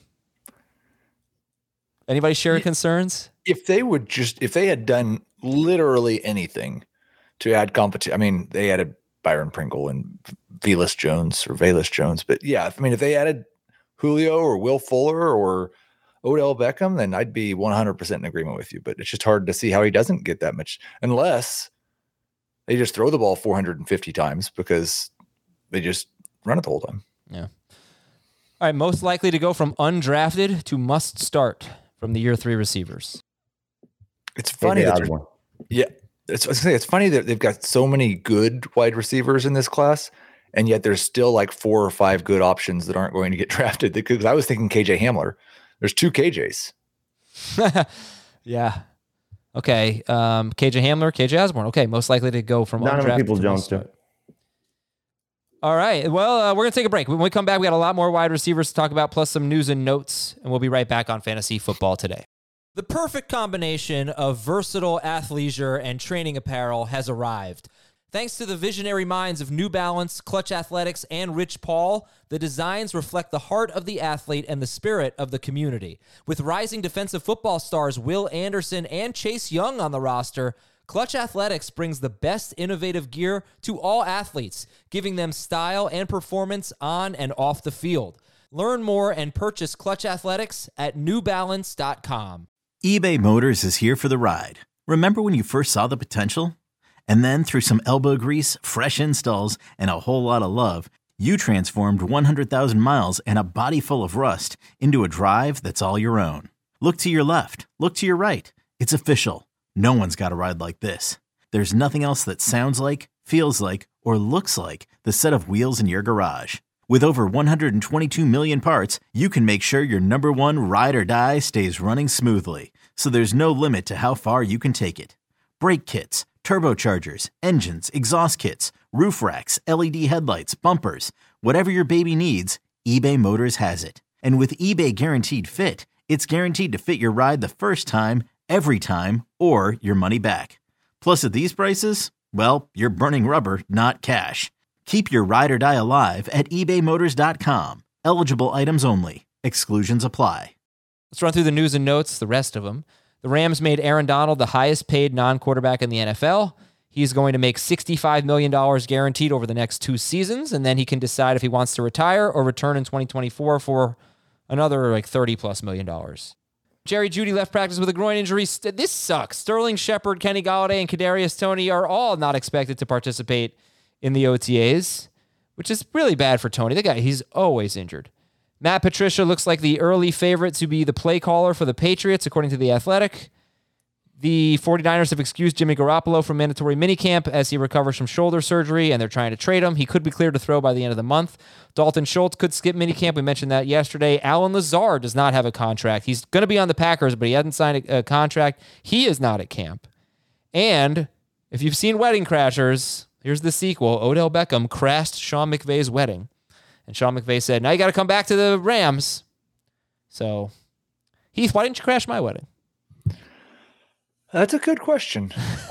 [SPEAKER 1] Anybody share concerns?
[SPEAKER 5] If they had done literally anything to add competition, I mean, they added Byron Pringle and Velus Jones, but yeah, if they added Julio or Will Fuller or Odell Beckham, then I'd be 100% in agreement with you. But it's just hard to see how he doesn't get that much unless they just throw the ball 450 times because they just run it the whole time.
[SPEAKER 1] Yeah. All right, most likely to go from undrafted to must start from the year 3 receivers.
[SPEAKER 5] It's funny that it's funny that they've got so many good wide receivers in this class, and yet there's still like 4 or 5 good options that aren't going to get drafted. Because I was thinking KJ Hamler. There's 2 KJs.
[SPEAKER 1] Yeah. Okay. KJ Hamler, KJ Osborne. Okay, most likely to go from
[SPEAKER 4] Donovan
[SPEAKER 1] undrafted
[SPEAKER 4] Peoples-Jones
[SPEAKER 1] too. All right. Well, we're going to take a break. When we come back, we got a lot more wide receivers to talk about, plus some news and notes, and we'll be right back on Fantasy Football Today. The perfect combination of versatile athleisure and training apparel has arrived. Thanks to the visionary minds of New Balance, Clutch Athletics, and Rich Paul, the designs reflect the heart of the athlete and the spirit of the community. With rising defensive football stars Will Anderson and Chase Young on the roster, Clutch Athletics brings the best innovative gear to all athletes, giving them style and performance on and off the field. Learn more and purchase Clutch Athletics at newbalance.com.
[SPEAKER 6] eBay Motors is here for the ride. Remember when you first saw the potential? And then through some elbow grease, fresh installs, and a whole lot of love, you transformed 100,000 miles and a body full of rust into a drive that's all your own. Look to your left. Look to your right. It's official. No one's got a ride like this. There's nothing else that sounds like, feels like, or looks like the set of wheels in your garage. With over 122 million parts, you can make sure your number one ride or die stays running smoothly. So there's no limit to how far you can take it. Brake kits, turbochargers, engines, exhaust kits, roof racks, LED headlights, bumpers, whatever your baby needs, eBay Motors has it. And with eBay Guaranteed Fit, it's guaranteed to fit your ride the first time, every time, or your money back. Plus at these prices, well, you're burning rubber, not cash. Keep your ride or die alive at ebaymotors.com. Eligible items only. Exclusions apply.
[SPEAKER 1] Let's run through the news and notes, the rest of them. The Rams made Aaron Donald the highest paid non-quarterback in the NFL. He's going to make $65 million guaranteed over the next 2 seasons, and then he can decide if he wants to retire or return in 2024 for another like $30+ million. Jerry Jeudy left practice with a groin injury. This sucks. Sterling Shepard, Kenny Golladay, and Kadarius Toney are all not expected to participate in the OTAs, which is really bad for Toney. The guy, he's always injured. Matt Patricia looks like the early favorite to be the play caller for the Patriots, according to The Athletic. The 49ers have excused Jimmy Garoppolo from mandatory minicamp as he recovers from shoulder surgery, and they're trying to trade him. He could be cleared to throw by the end of the month. Dalton Schultz could skip minicamp. We mentioned that yesterday. Alan Lazard does not have a contract. He's going to be on the Packers, but he hasn't signed a contract. He is not at camp. And if you've seen Wedding Crashers, here's the sequel. Odell Beckham crashed Sean McVay's wedding. And Sean McVay said, now you got to come back to the Rams. So, Heath, why didn't you crash my wedding?
[SPEAKER 5] That's a good question.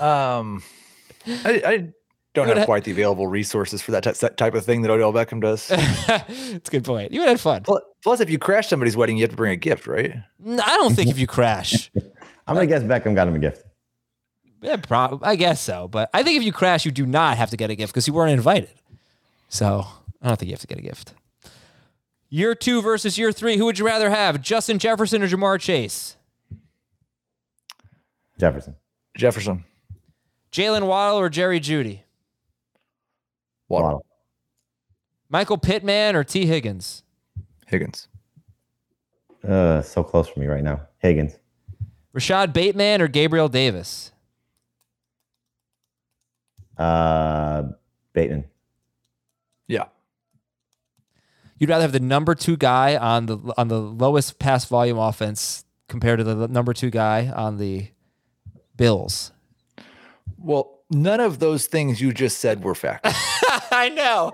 [SPEAKER 5] I don't have quite the available resources for that type of thing that Odell Beckham does.
[SPEAKER 1] It's a good point. You would have fun.
[SPEAKER 5] Plus, if you crash somebody's wedding, you have to bring a gift, right?
[SPEAKER 1] No, I don't think if you crash.
[SPEAKER 4] I'm going to guess Beckham got him a gift.
[SPEAKER 1] Yeah, I guess so. But I think if you crash, you do not have to get a gift because you weren't invited. So I don't think you have to get a gift. Year 2 versus year 3. Who would you rather have, Justin Jefferson or Jamar Chase?
[SPEAKER 4] Jefferson.
[SPEAKER 1] Jalen Waddle or Jerry Jeudy?
[SPEAKER 4] Waddle.
[SPEAKER 1] Michael Pittman or T. Higgins?
[SPEAKER 5] Higgins.
[SPEAKER 4] So close for me right now. Higgins.
[SPEAKER 1] Rashad Bateman or Gabriel Davis?
[SPEAKER 4] Bateman.
[SPEAKER 5] Yeah.
[SPEAKER 1] You'd rather have the number 2 guy on the lowest pass volume offense compared to the number 2 guy on the Bills?
[SPEAKER 5] Well, none of those things you just said were facts.
[SPEAKER 1] I know.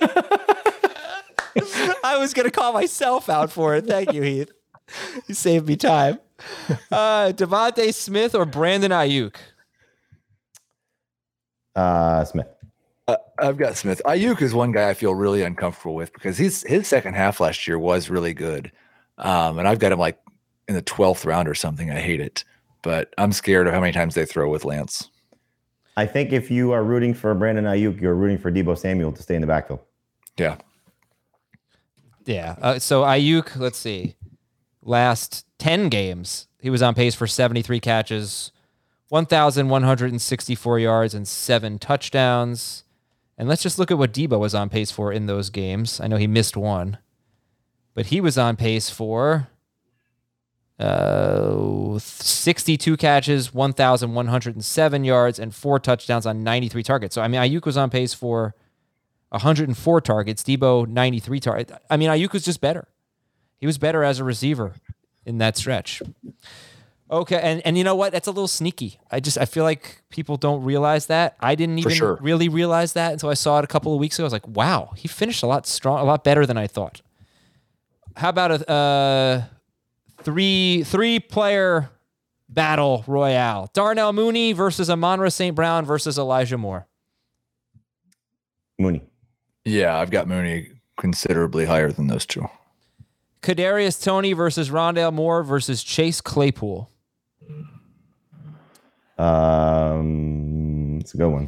[SPEAKER 1] I was going to call myself out for it. Thank you, Heath. You saved me time. Devontae Smith or Brandon Ayuk?
[SPEAKER 4] Smith.
[SPEAKER 5] I've got Smith. Ayuk is one guy I feel really uncomfortable with because his second half last year was really good. And I've got him like in the 12th round or something. I hate it. But I'm scared of how many times they throw with Lance.
[SPEAKER 4] I think if you are rooting for Brandon Ayuk, you're rooting for Deebo Samuel to stay in the backfield.
[SPEAKER 5] Yeah.
[SPEAKER 1] Yeah. So Ayuk, let's see. Last 10 games, he was on pace for 73 catches, 1,164 yards, and 7 touchdowns. And let's just look at what Deebo was on pace for in those games. I know he missed one, but he was on pace for 62 catches, 1,107 yards, and 4 touchdowns on 93 targets. So, I mean, Ayuk was on pace for 104 targets. Deebo, 93 targets. I mean, Ayuk was just better. He was better as a receiver in that stretch. Okay, and you know what? That's a little sneaky. I feel like people don't realize that. I didn't even really realize that until I saw it a couple of weeks ago. I was like, wow, he finished a lot better than I thought. How about a three-player battle royale? Darnell Mooney versus Amon-Ra St. Brown versus Elijah Moore.
[SPEAKER 4] Mooney.
[SPEAKER 5] Yeah, I've got Mooney considerably higher than those two.
[SPEAKER 1] Kadarius Toney versus Rondale Moore versus Chase Claypool.
[SPEAKER 4] It's a good one.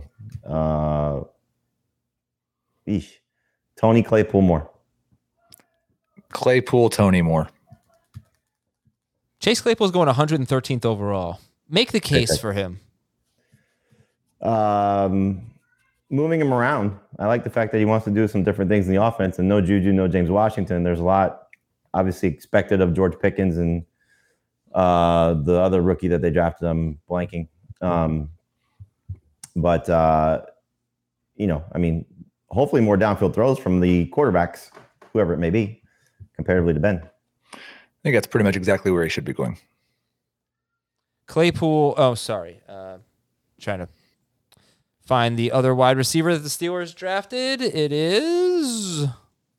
[SPEAKER 4] Tony, Claypool, Moore.
[SPEAKER 5] Claypool, Toney, Moore.
[SPEAKER 1] Chase Claypool's going 113th overall. Make the case for him.
[SPEAKER 4] Moving him around. I like the fact that he wants to do some different things in the offense. And no Juju, no James Washington. There's a lot obviously expected of George Pickens and the other rookie that they drafted. I'm blanking. Hopefully more downfield throws from the quarterbacks, whoever it may be, comparatively to Ben.
[SPEAKER 5] I think that's pretty much exactly where he should be going.
[SPEAKER 1] Claypool. Oh, sorry. Trying to find the other wide receiver that the Steelers drafted. It is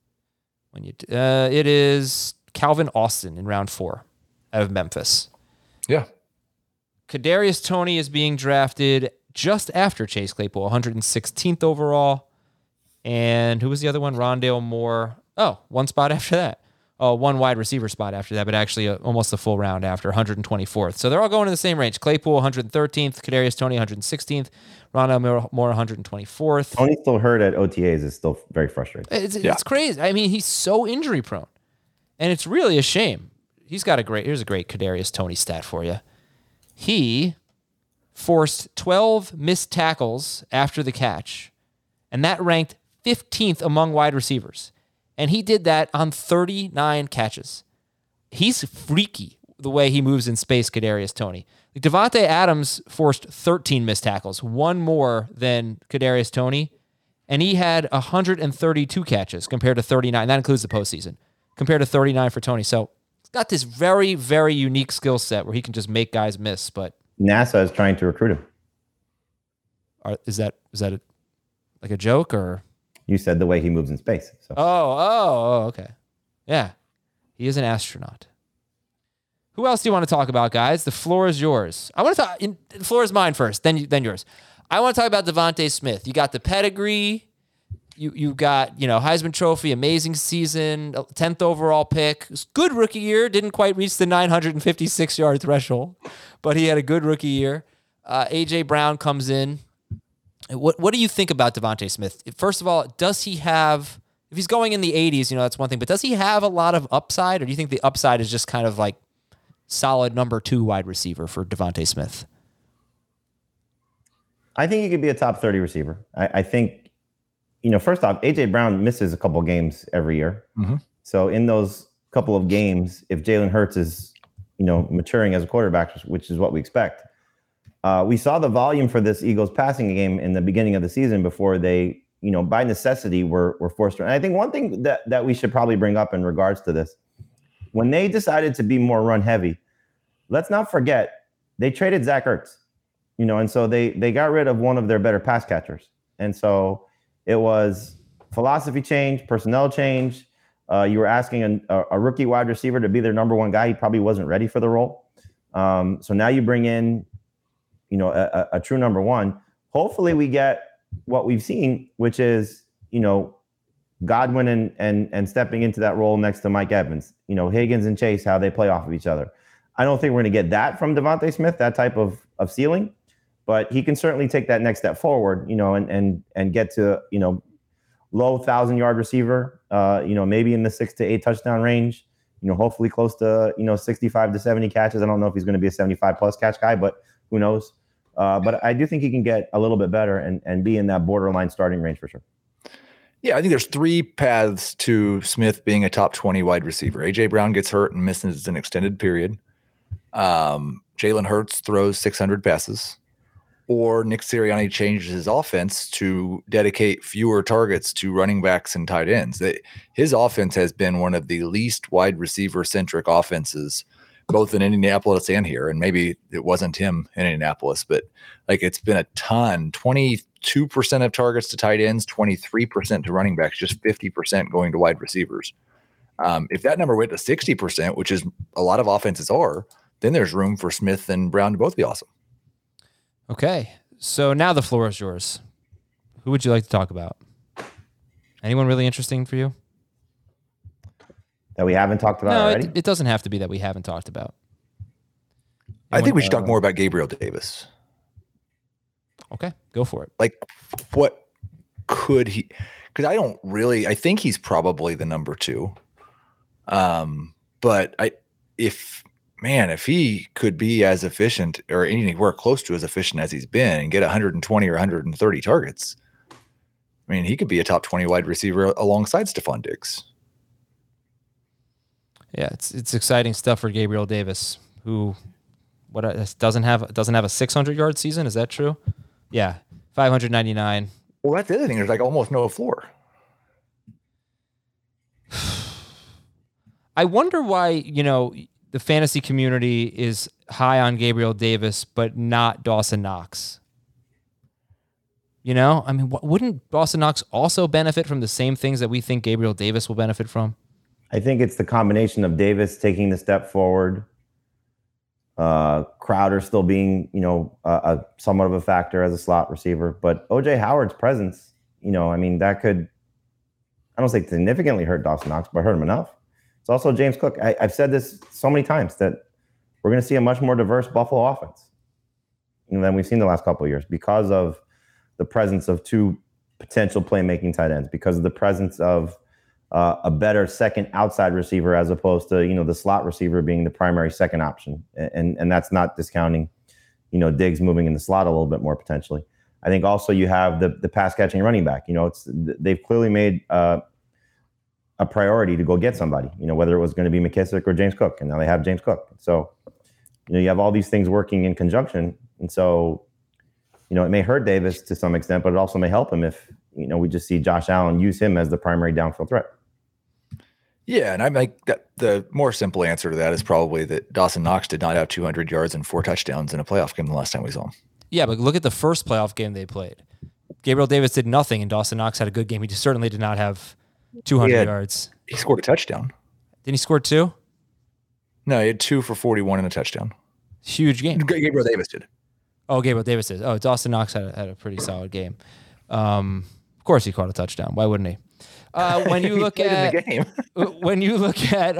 [SPEAKER 1] Calvin Austin in round 4 out of Memphis.
[SPEAKER 5] Yeah.
[SPEAKER 1] Kadarius Toney is being drafted just after Chase Claypool, 116th overall. And who was the other one? Rondale Moore. Oh, one spot after that. Oh, one wide receiver spot after that, but actually almost a full round after, 124th. So they're all going in the same range. Claypool, 113th. Kadarius Toney, 116th. Rondale Moore, 124th.
[SPEAKER 4] Tony still hurt at OTAs is still very frustrating.
[SPEAKER 1] It's crazy. I mean, he's so injury prone. And it's really a shame. here's a great Kadarius Toney stat for you. He forced 12 missed tackles after the catch, and that ranked 15th among wide receivers. And he did that on 39 catches. He's freaky the way he moves in space, Kadarius Toney. Like Devontae Adams forced 13 missed tackles, one more than Kadarius Toney, and he had 132 catches compared to 39. That includes the postseason, compared to 39 for Toney. So he's got this very, very unique skill set where he can just make guys miss. But
[SPEAKER 4] NASA is trying to recruit him.
[SPEAKER 1] Is that like a joke or?
[SPEAKER 4] You said the way he moves in space. So.
[SPEAKER 1] Oh, okay. Yeah, he is an astronaut. Who else do you want to talk about, guys? The floor is yours. I want to talk. The floor is mine first, then yours. I want to talk about Devontae Smith. You got the pedigree. You got Heisman Trophy, amazing season, 10th overall pick, good rookie year. Didn't quite reach the 956-yard threshold, but he had a good rookie year. AJ Brown comes in. What do you think about Devontae Smith? First of all, does he have? If he's going in the 80s, that's one thing. But does he have a lot of upside, or do you think the upside is just kind of like solid number 2 wide receiver for Devontae Smith?
[SPEAKER 4] I think he could be a top 30 receiver. I think, first off, AJ Brown misses a couple of games every year. Mm-hmm. So in those couple of games, if Jalen Hurts is, maturing as a quarterback, which is what we expect, we saw the volume for this Eagles passing game in the beginning of the season before they, by necessity were forced to. And I think one thing that we should probably bring up in regards to this, when they decided to be more run heavy, let's not forget they traded Zach Ertz, and so they got rid of one of their better pass catchers. And so it was philosophy change, personnel change. You were asking a rookie wide receiver to be their number 1 guy. He probably wasn't ready for the role. So now you bring in, a true number 1. Hopefully we get what we've seen, which is, Godwin and stepping into that role next to Mike Evans, Higgins and Chase, how they play off of each other. I don't think we're going to get that from Devontae Smith, that type of ceiling, but he can certainly take that next step forward, and get to, low 1,000-yard receiver, maybe in the 6 to 8 touchdown range, hopefully close to, 65 to 70 catches. I don't know if he's going to be a 75 plus catch guy, but who knows? But I do think he can get a little bit better and be in that borderline starting range for sure.
[SPEAKER 5] Yeah, I think there's 3 paths to Smith being a top 20 wide receiver. AJ Brown gets hurt and misses an extended period. Jalen Hurts throws 600 passes. Or Nick Sirianni changes his offense to dedicate fewer targets to running backs and tight ends. His offense has been one of the least wide receiver-centric offenses, both in Indianapolis and here. And maybe it wasn't him in Indianapolis, but it's been a ton. 22% of targets to tight ends, 23% to running backs, just 50% going to wide receivers. If that number went to 60%, which is a lot of offenses are, then there's room for Smith and Brown to both be awesome.
[SPEAKER 1] Okay, so now the floor is yours. Who would you like to talk about? Anyone really interesting for you?
[SPEAKER 4] That we haven't talked about already?
[SPEAKER 1] It doesn't have to be that we haven't talked about.
[SPEAKER 5] I think we should talk more about Gabriel Davis.
[SPEAKER 1] Okay, go for it.
[SPEAKER 5] What could he? Because I think he's probably the number 2. But if he could be as efficient or anywhere close to as efficient as he's been and get 120 or 130 targets, he could be a top 20 wide receiver alongside Stephon Diggs. Yeah,
[SPEAKER 1] it's exciting stuff for Gabriel Davis, who doesn't have a 600-yard season. Is that true? Yeah, 599.
[SPEAKER 5] Well, that's the other thing. There's almost no floor.
[SPEAKER 1] I wonder why, the fantasy community is high on Gabriel Davis, but not Dawson Knox. Wouldn't Dawson Knox also benefit from the same things that we think Gabriel Davis will benefit from?
[SPEAKER 4] I think it's the combination of Davis taking the step forward, Crowder still being, a somewhat of a factor as a slot receiver, but OJ Howard's presence, that could, I don't say significantly hurt Dawson Knox, but hurt him enough. It's also James Cook. I've said this so many times that we're going to see a much more diverse Buffalo offense than we've seen the last couple of years because of the presence of 2 potential playmaking tight ends, because of the presence of a better second outside receiver as opposed to, the slot receiver being the primary second option. And that's not discounting, Diggs moving in the slot a little bit more potentially. I think also you have the pass catching running back. They've clearly made a priority to go get somebody, whether it was going to be McKissick or James Cook, and now they have James Cook. So, you have all these things working in conjunction. And so, it may hurt Davis to some extent, but it also may help him if, we just see Josh Allen use him as the primary downfield threat.
[SPEAKER 5] Yeah, and I think that the more simple answer to that is probably that Dawson Knox did not have 200 yards and 4 touchdowns in a playoff game the last time we saw him.
[SPEAKER 1] Yeah, but look at the first playoff game they played. Gabriel Davis did nothing, and Dawson Knox had a good game. He certainly did not have 200 yards.
[SPEAKER 5] He scored a touchdown.
[SPEAKER 1] Didn't he score 2?
[SPEAKER 5] No, he had 2 for 41 and a touchdown.
[SPEAKER 1] Huge game.
[SPEAKER 5] Gabriel Davis did.
[SPEAKER 1] Oh, Gabriel Davis did. Oh, Dawson Knox had a pretty solid game. Of course, he caught a touchdown. Why wouldn't he? When you look at the game. when you look at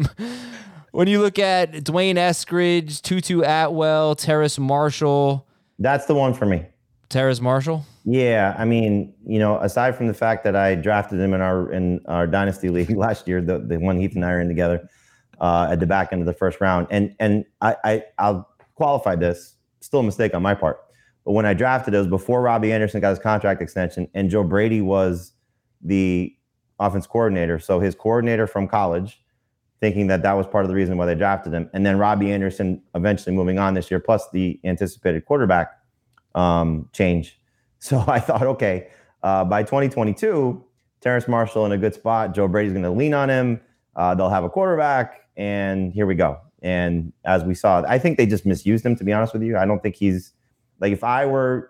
[SPEAKER 1] Dwayne Eskridge, Tutu Atwell, Terrace Marshall,
[SPEAKER 4] that's the one for me.
[SPEAKER 1] Terrace Marshall.
[SPEAKER 4] Yeah, I mean, aside from the fact that I drafted him in our dynasty league last year, the one Heath and I are in together, at the back end of the first round, and I'll qualify this. Still a mistake on my part. But when I drafted it was before Robbie Anderson got his contract extension, and Joe Brady was the offense coordinator. So his coordinator from college, thinking that was part of the reason why they drafted him. And then Robbie Anderson eventually moving on this year, plus the anticipated quarterback change. So I thought, okay, by 2022, Terrace Marshall in a good spot. Joe Brady's going to lean on him. They'll have a quarterback, and here we go. And as we saw, I think they just misused him, to be honest with you. I don't think he's like, if I were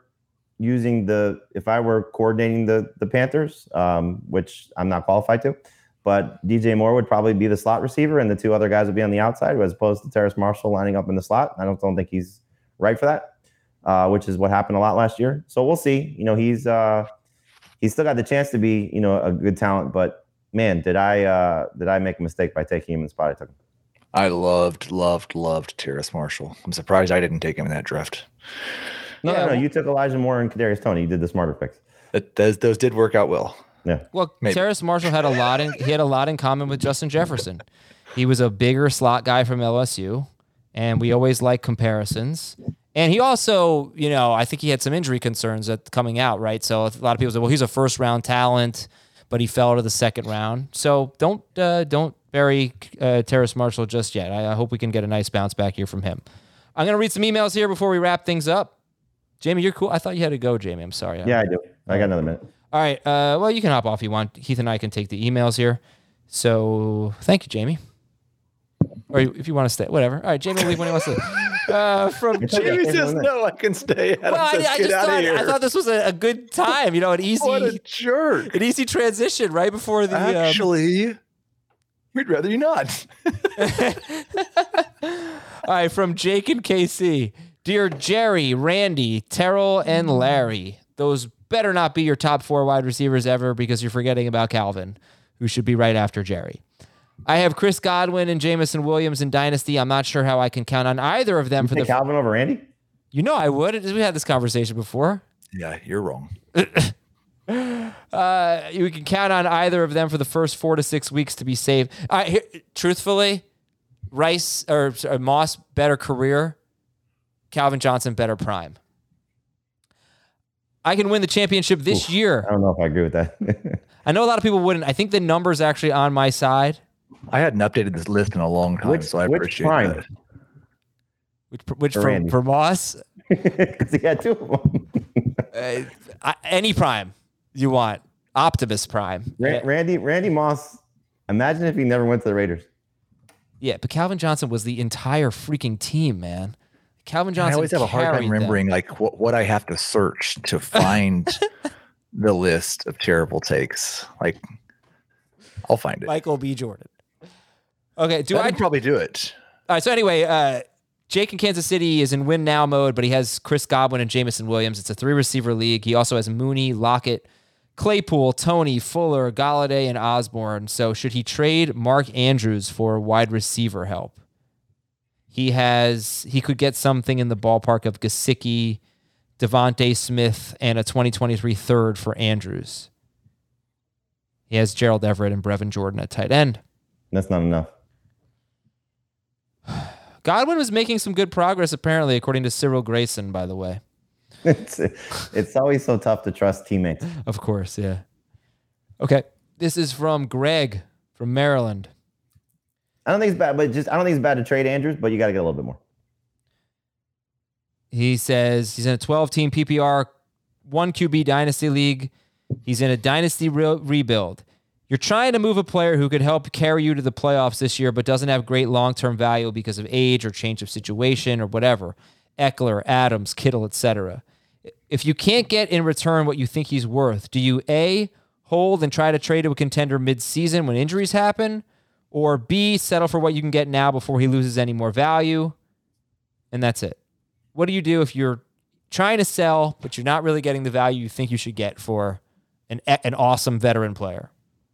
[SPEAKER 4] coordinating the Panthers, which I'm not qualified to, but DJ Moore would probably be the slot receiver and the 2 other guys would be on the outside, as opposed to Terrace Marshall lining up in the slot. I don't think he's right for that, which is what happened a lot last year. So we'll see. He's still got the chance to be, a good talent, but man, did I make a mistake by taking him in the spot I took him.
[SPEAKER 5] I loved Terrace Marshall. I'm surprised I didn't take him in that draft.
[SPEAKER 4] No, you took Elijah Moore and Kadarius Toney. You did the smarter picks.
[SPEAKER 5] Those did work out well.
[SPEAKER 4] Yeah.
[SPEAKER 1] Well, Terrace Marshall had a lot in common with Justin Jefferson. He was a bigger slot guy from LSU, and we always like comparisons. And he also, I think he had some injury concerns coming out, right? So a lot of people say, well, he's a first-round talent, but he fell to the second round. So don't bury Terrace Marshall just yet. I hope we can get a nice bounce back here from him. I'm going to read some emails here before we wrap things up. Jamie, you're cool. I thought you had to go, Jamie. I'm sorry.
[SPEAKER 4] Yeah, I do. I got another minute.
[SPEAKER 1] All right. Well, you can hop off if you want. Heath and I can take the emails here. So thank you, Jamie. Or if you want to stay, whatever. All right, Jamie will leave when he wants to. From
[SPEAKER 5] Jamie says no, I can stay.
[SPEAKER 1] Well, I thought this was a good time. An easy.
[SPEAKER 5] What a jerk!
[SPEAKER 1] An easy transition right before the.
[SPEAKER 5] Actually, we'd rather you not.
[SPEAKER 1] All right, from Jake and KC. Dear Jerry, Randy, Terrell, and Larry, those better not be your top 4 wide receivers ever, because you're forgetting about Calvin, who should be right after Jerry. I have Chris Godwin and Jameson Williams in Dynasty. I'm not sure how I can count on either of them
[SPEAKER 4] for the Calvin over Randy.
[SPEAKER 1] I would. We had this conversation before.
[SPEAKER 5] Yeah, you're wrong.
[SPEAKER 1] You can count on either of them for the first 4 to 6 weeks to be saved. Truthfully, Rice or Moss, better career. Calvin Johnson, better prime. I can win the championship this year.
[SPEAKER 4] I don't know if I agree with that.
[SPEAKER 1] I know a lot of people wouldn't. I think the number's actually on my side.
[SPEAKER 5] I hadn't updated this list in a long time, so I appreciate that.
[SPEAKER 1] Which for Moss?
[SPEAKER 4] Because he had 2 of them.
[SPEAKER 1] Any prime you want. Optimus Prime.
[SPEAKER 4] Randy Moss, imagine if he never went to the Raiders.
[SPEAKER 1] Yeah, but Calvin Johnson was the entire freaking team, man. Calvin Johnson.
[SPEAKER 5] I always have a hard time remembering what I have to search to find the list of terrible takes. I'll find it.
[SPEAKER 1] Michael B. Jordan. Okay,
[SPEAKER 5] I could probably do it.
[SPEAKER 1] All right. So anyway, Jake in Kansas City is in win now mode, but he has Chris Godwin and Jameson Williams. It's a 3-receiver league. He also has Mooney, Lockett, Claypool, Tony, Fuller, Galladay, and Osborne. So should he trade Mark Andrews for wide receiver help? He could get something in the ballpark of Gesicki, Devontae Smith, and a 2023 third for Andrews. He has Gerald Everett and Brevin Jordan at tight end.
[SPEAKER 4] That's not enough.
[SPEAKER 1] Godwin was making some good progress, apparently, according to Cyril Grayson, by the way.
[SPEAKER 4] It's always so tough to trust teammates.
[SPEAKER 1] Of course, yeah. Okay, this is from Greg from Maryland.
[SPEAKER 4] I don't think it's bad, but I don't think it's bad to trade Andrews, but you got to get a little bit more.
[SPEAKER 1] He says he's in a 12-team PPR, 1 QB dynasty league. He's in a dynasty rebuild. You're trying to move a player who could help carry you to the playoffs this year, but doesn't have great long-term value because of age or change of situation or whatever. Eckler, Adams, Kittle, etc. If you can't get in return what you think he's worth, do you A, hold and try to trade to a contender mid-season when injuries happen, or B, settle for what you can get now before he loses any more value? And that's it. What do you do if you're trying to sell, but you're not really getting the value you think you should get for an awesome veteran player?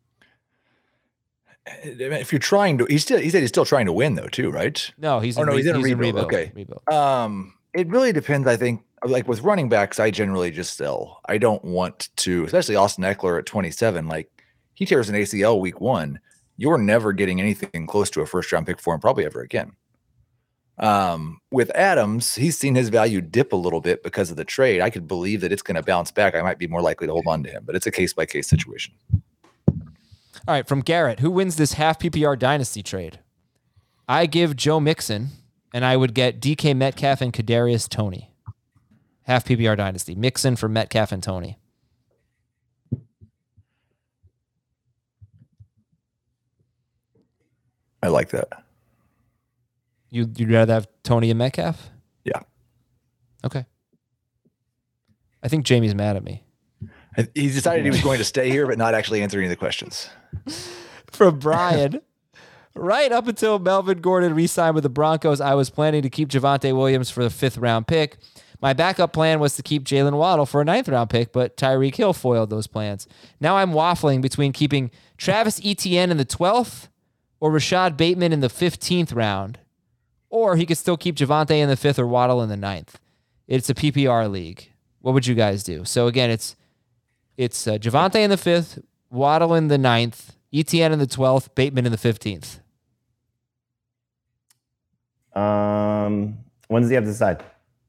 [SPEAKER 5] If you're trying to, he said he's still trying to win though, too, right?
[SPEAKER 1] No, he's in
[SPEAKER 5] a rebuild. Okay.
[SPEAKER 1] Rebuild.
[SPEAKER 5] It really depends. I think, like with running backs, I generally just sell. I don't want to, especially Austin Eckler at 27. Like he tears an ACL week 1, you're never getting anything close to a first-round pick for him, probably ever again. With Adams, he's seen his value dip a little bit because of the trade. I could believe that it's going to bounce back. I might be more likely to hold on to him, but it's a case-by-case situation.
[SPEAKER 1] All right, from Garrett, who wins this half PPR dynasty trade? I give Joe Mixon, and I would get DK Metcalf and Kadarius Toney. Half PPR dynasty. Mixon for Metcalf and Toney.
[SPEAKER 5] I like that.
[SPEAKER 1] You'd rather have Toney and Metcalf?
[SPEAKER 5] Yeah.
[SPEAKER 1] Okay. I think Jamie's mad at me.
[SPEAKER 5] He decided he was going to stay here, but not actually answer any of the questions.
[SPEAKER 1] From Brian, right up until Melvin Gordon re-signed with the Broncos, I was planning to keep Javonte Williams for the 5th-round pick. My backup plan was to keep Jalen Waddle for a 9th-round pick, but Tyreek Hill foiled those plans. Now I'm waffling between keeping Travis Etienne in the 12th or Rashad Bateman in the 15th round. Or he could still keep Javonte in the 5th or Waddle in the 9th. It's a PPR league. What would you guys do? So again, it's Javonte in the 5th, Waddle in the 9th, Etienne in the 12th, Bateman in the 15th.
[SPEAKER 4] When does he have to decide?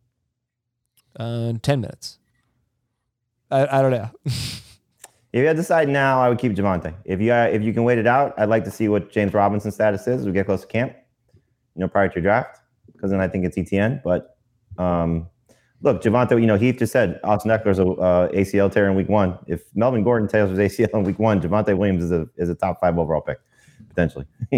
[SPEAKER 1] 10 minutes. I don't know.
[SPEAKER 4] If you had to decide now, I would keep Javonte. If you can wait it out, I'd like to see what James Robinson's status is as we get close to camp, prior to your draft, because then I think it's Etienne. But look, Javonte, Heath just said Austin Eckler's a ACL tear in week 1. If Melvin Gordon tears his ACL in week 1, Javonte Williams is a top 5 overall pick, potentially.
[SPEAKER 1] Do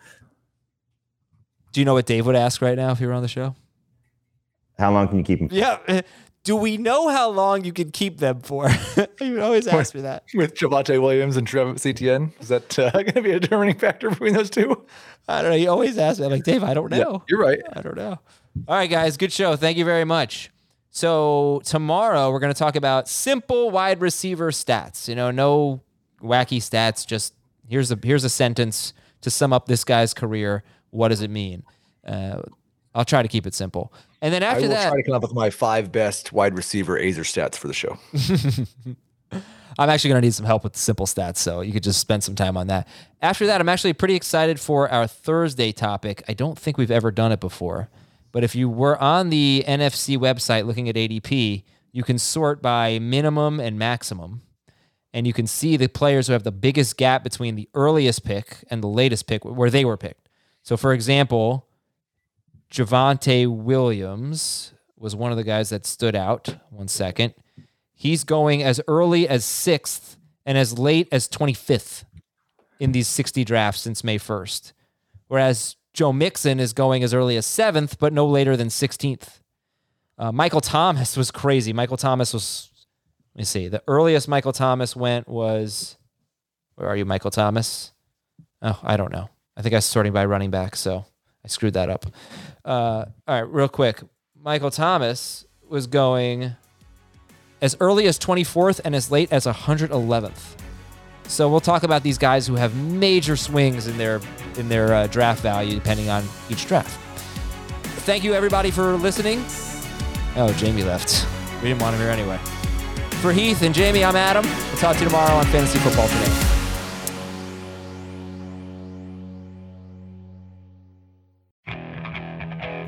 [SPEAKER 1] you know what Dave would ask right now if he were on the show?
[SPEAKER 4] How long can you keep him?
[SPEAKER 1] Yeah. Do we know how long you can keep them for? You would always ask me that.
[SPEAKER 5] With Javonte Williams and Travis Etienne? Is that going to be a determining factor between those two?
[SPEAKER 1] I don't know. He always asks me. I'm like, Dave, I don't know.
[SPEAKER 5] Yeah, you're right.
[SPEAKER 1] I don't know. All right, guys. Good show. Thank you very much. So tomorrow we're going to talk about simple wide receiver stats. No wacky stats. Just here's a sentence to sum up this guy's career. What does it mean? I'll try to keep it simple. And then after that, I will
[SPEAKER 5] try to come up with my 5 best wide receiver Azer stats for the show.
[SPEAKER 1] I'm actually going to need some help with the simple stats, so you could just spend some time on that. After that, I'm actually pretty excited for our Thursday topic. I don't think we've ever done it before, but if you were on the NFC website looking at ADP, you can sort by minimum and maximum, and you can see the players who have the biggest gap between the earliest pick and the latest pick where they were picked. So, for example, Javonte Williams was one of the guys that stood out. 1 second. He's going as early as 6th and as late as 25th in these 60 drafts since May 1st. Whereas Joe Mixon is going as early as 7th, but no later than 16th. Michael Thomas was crazy. Michael Thomas was, let me see, the earliest Michael Thomas went was, where are you, Michael Thomas? Oh, I don't know. I think I was sorting by running back, so I screwed that up. All right, real quick. Michael Thomas was going as early as 24th and as late as 111th. So we'll talk about these guys who have major swings in their draft value depending on each draft. Thank you, everybody, for listening. Oh, Jamie left. We didn't want him here anyway. For Heath and Jamie, I'm Adam. We'll talk to you tomorrow on Fantasy Football Today.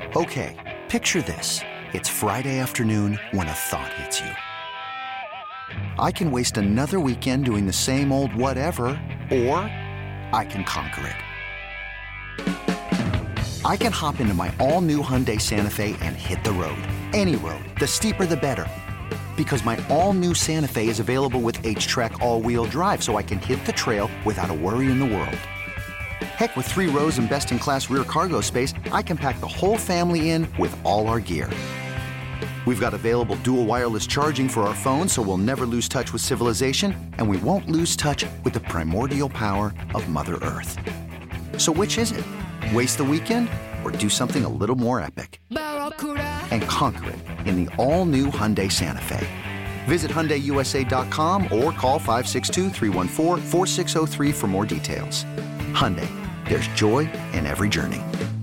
[SPEAKER 7] Okay, picture this. It's Friday afternoon when a thought hits you. I can waste another weekend doing the same old whatever, or I can conquer it. I can hop into my all-new Hyundai Santa Fe and hit the road. Any road. The steeper, the better. Because my all-new Santa Fe is available with H-Track all-wheel drive, so I can hit the trail without a worry in the world. Heck, with 3 rows and best-in-class rear cargo space, I can pack the whole family in with all our gear. We've got available dual wireless charging for our phones, so we'll never lose touch with civilization, and we won't lose touch with the primordial power of Mother Earth. So which is it? Waste the weekend or do something a little more epic? And conquer it in the all-new Hyundai Santa Fe. Visit HyundaiUSA.com or call 562-314-4603 for more details. Hyundai, there's joy in every journey.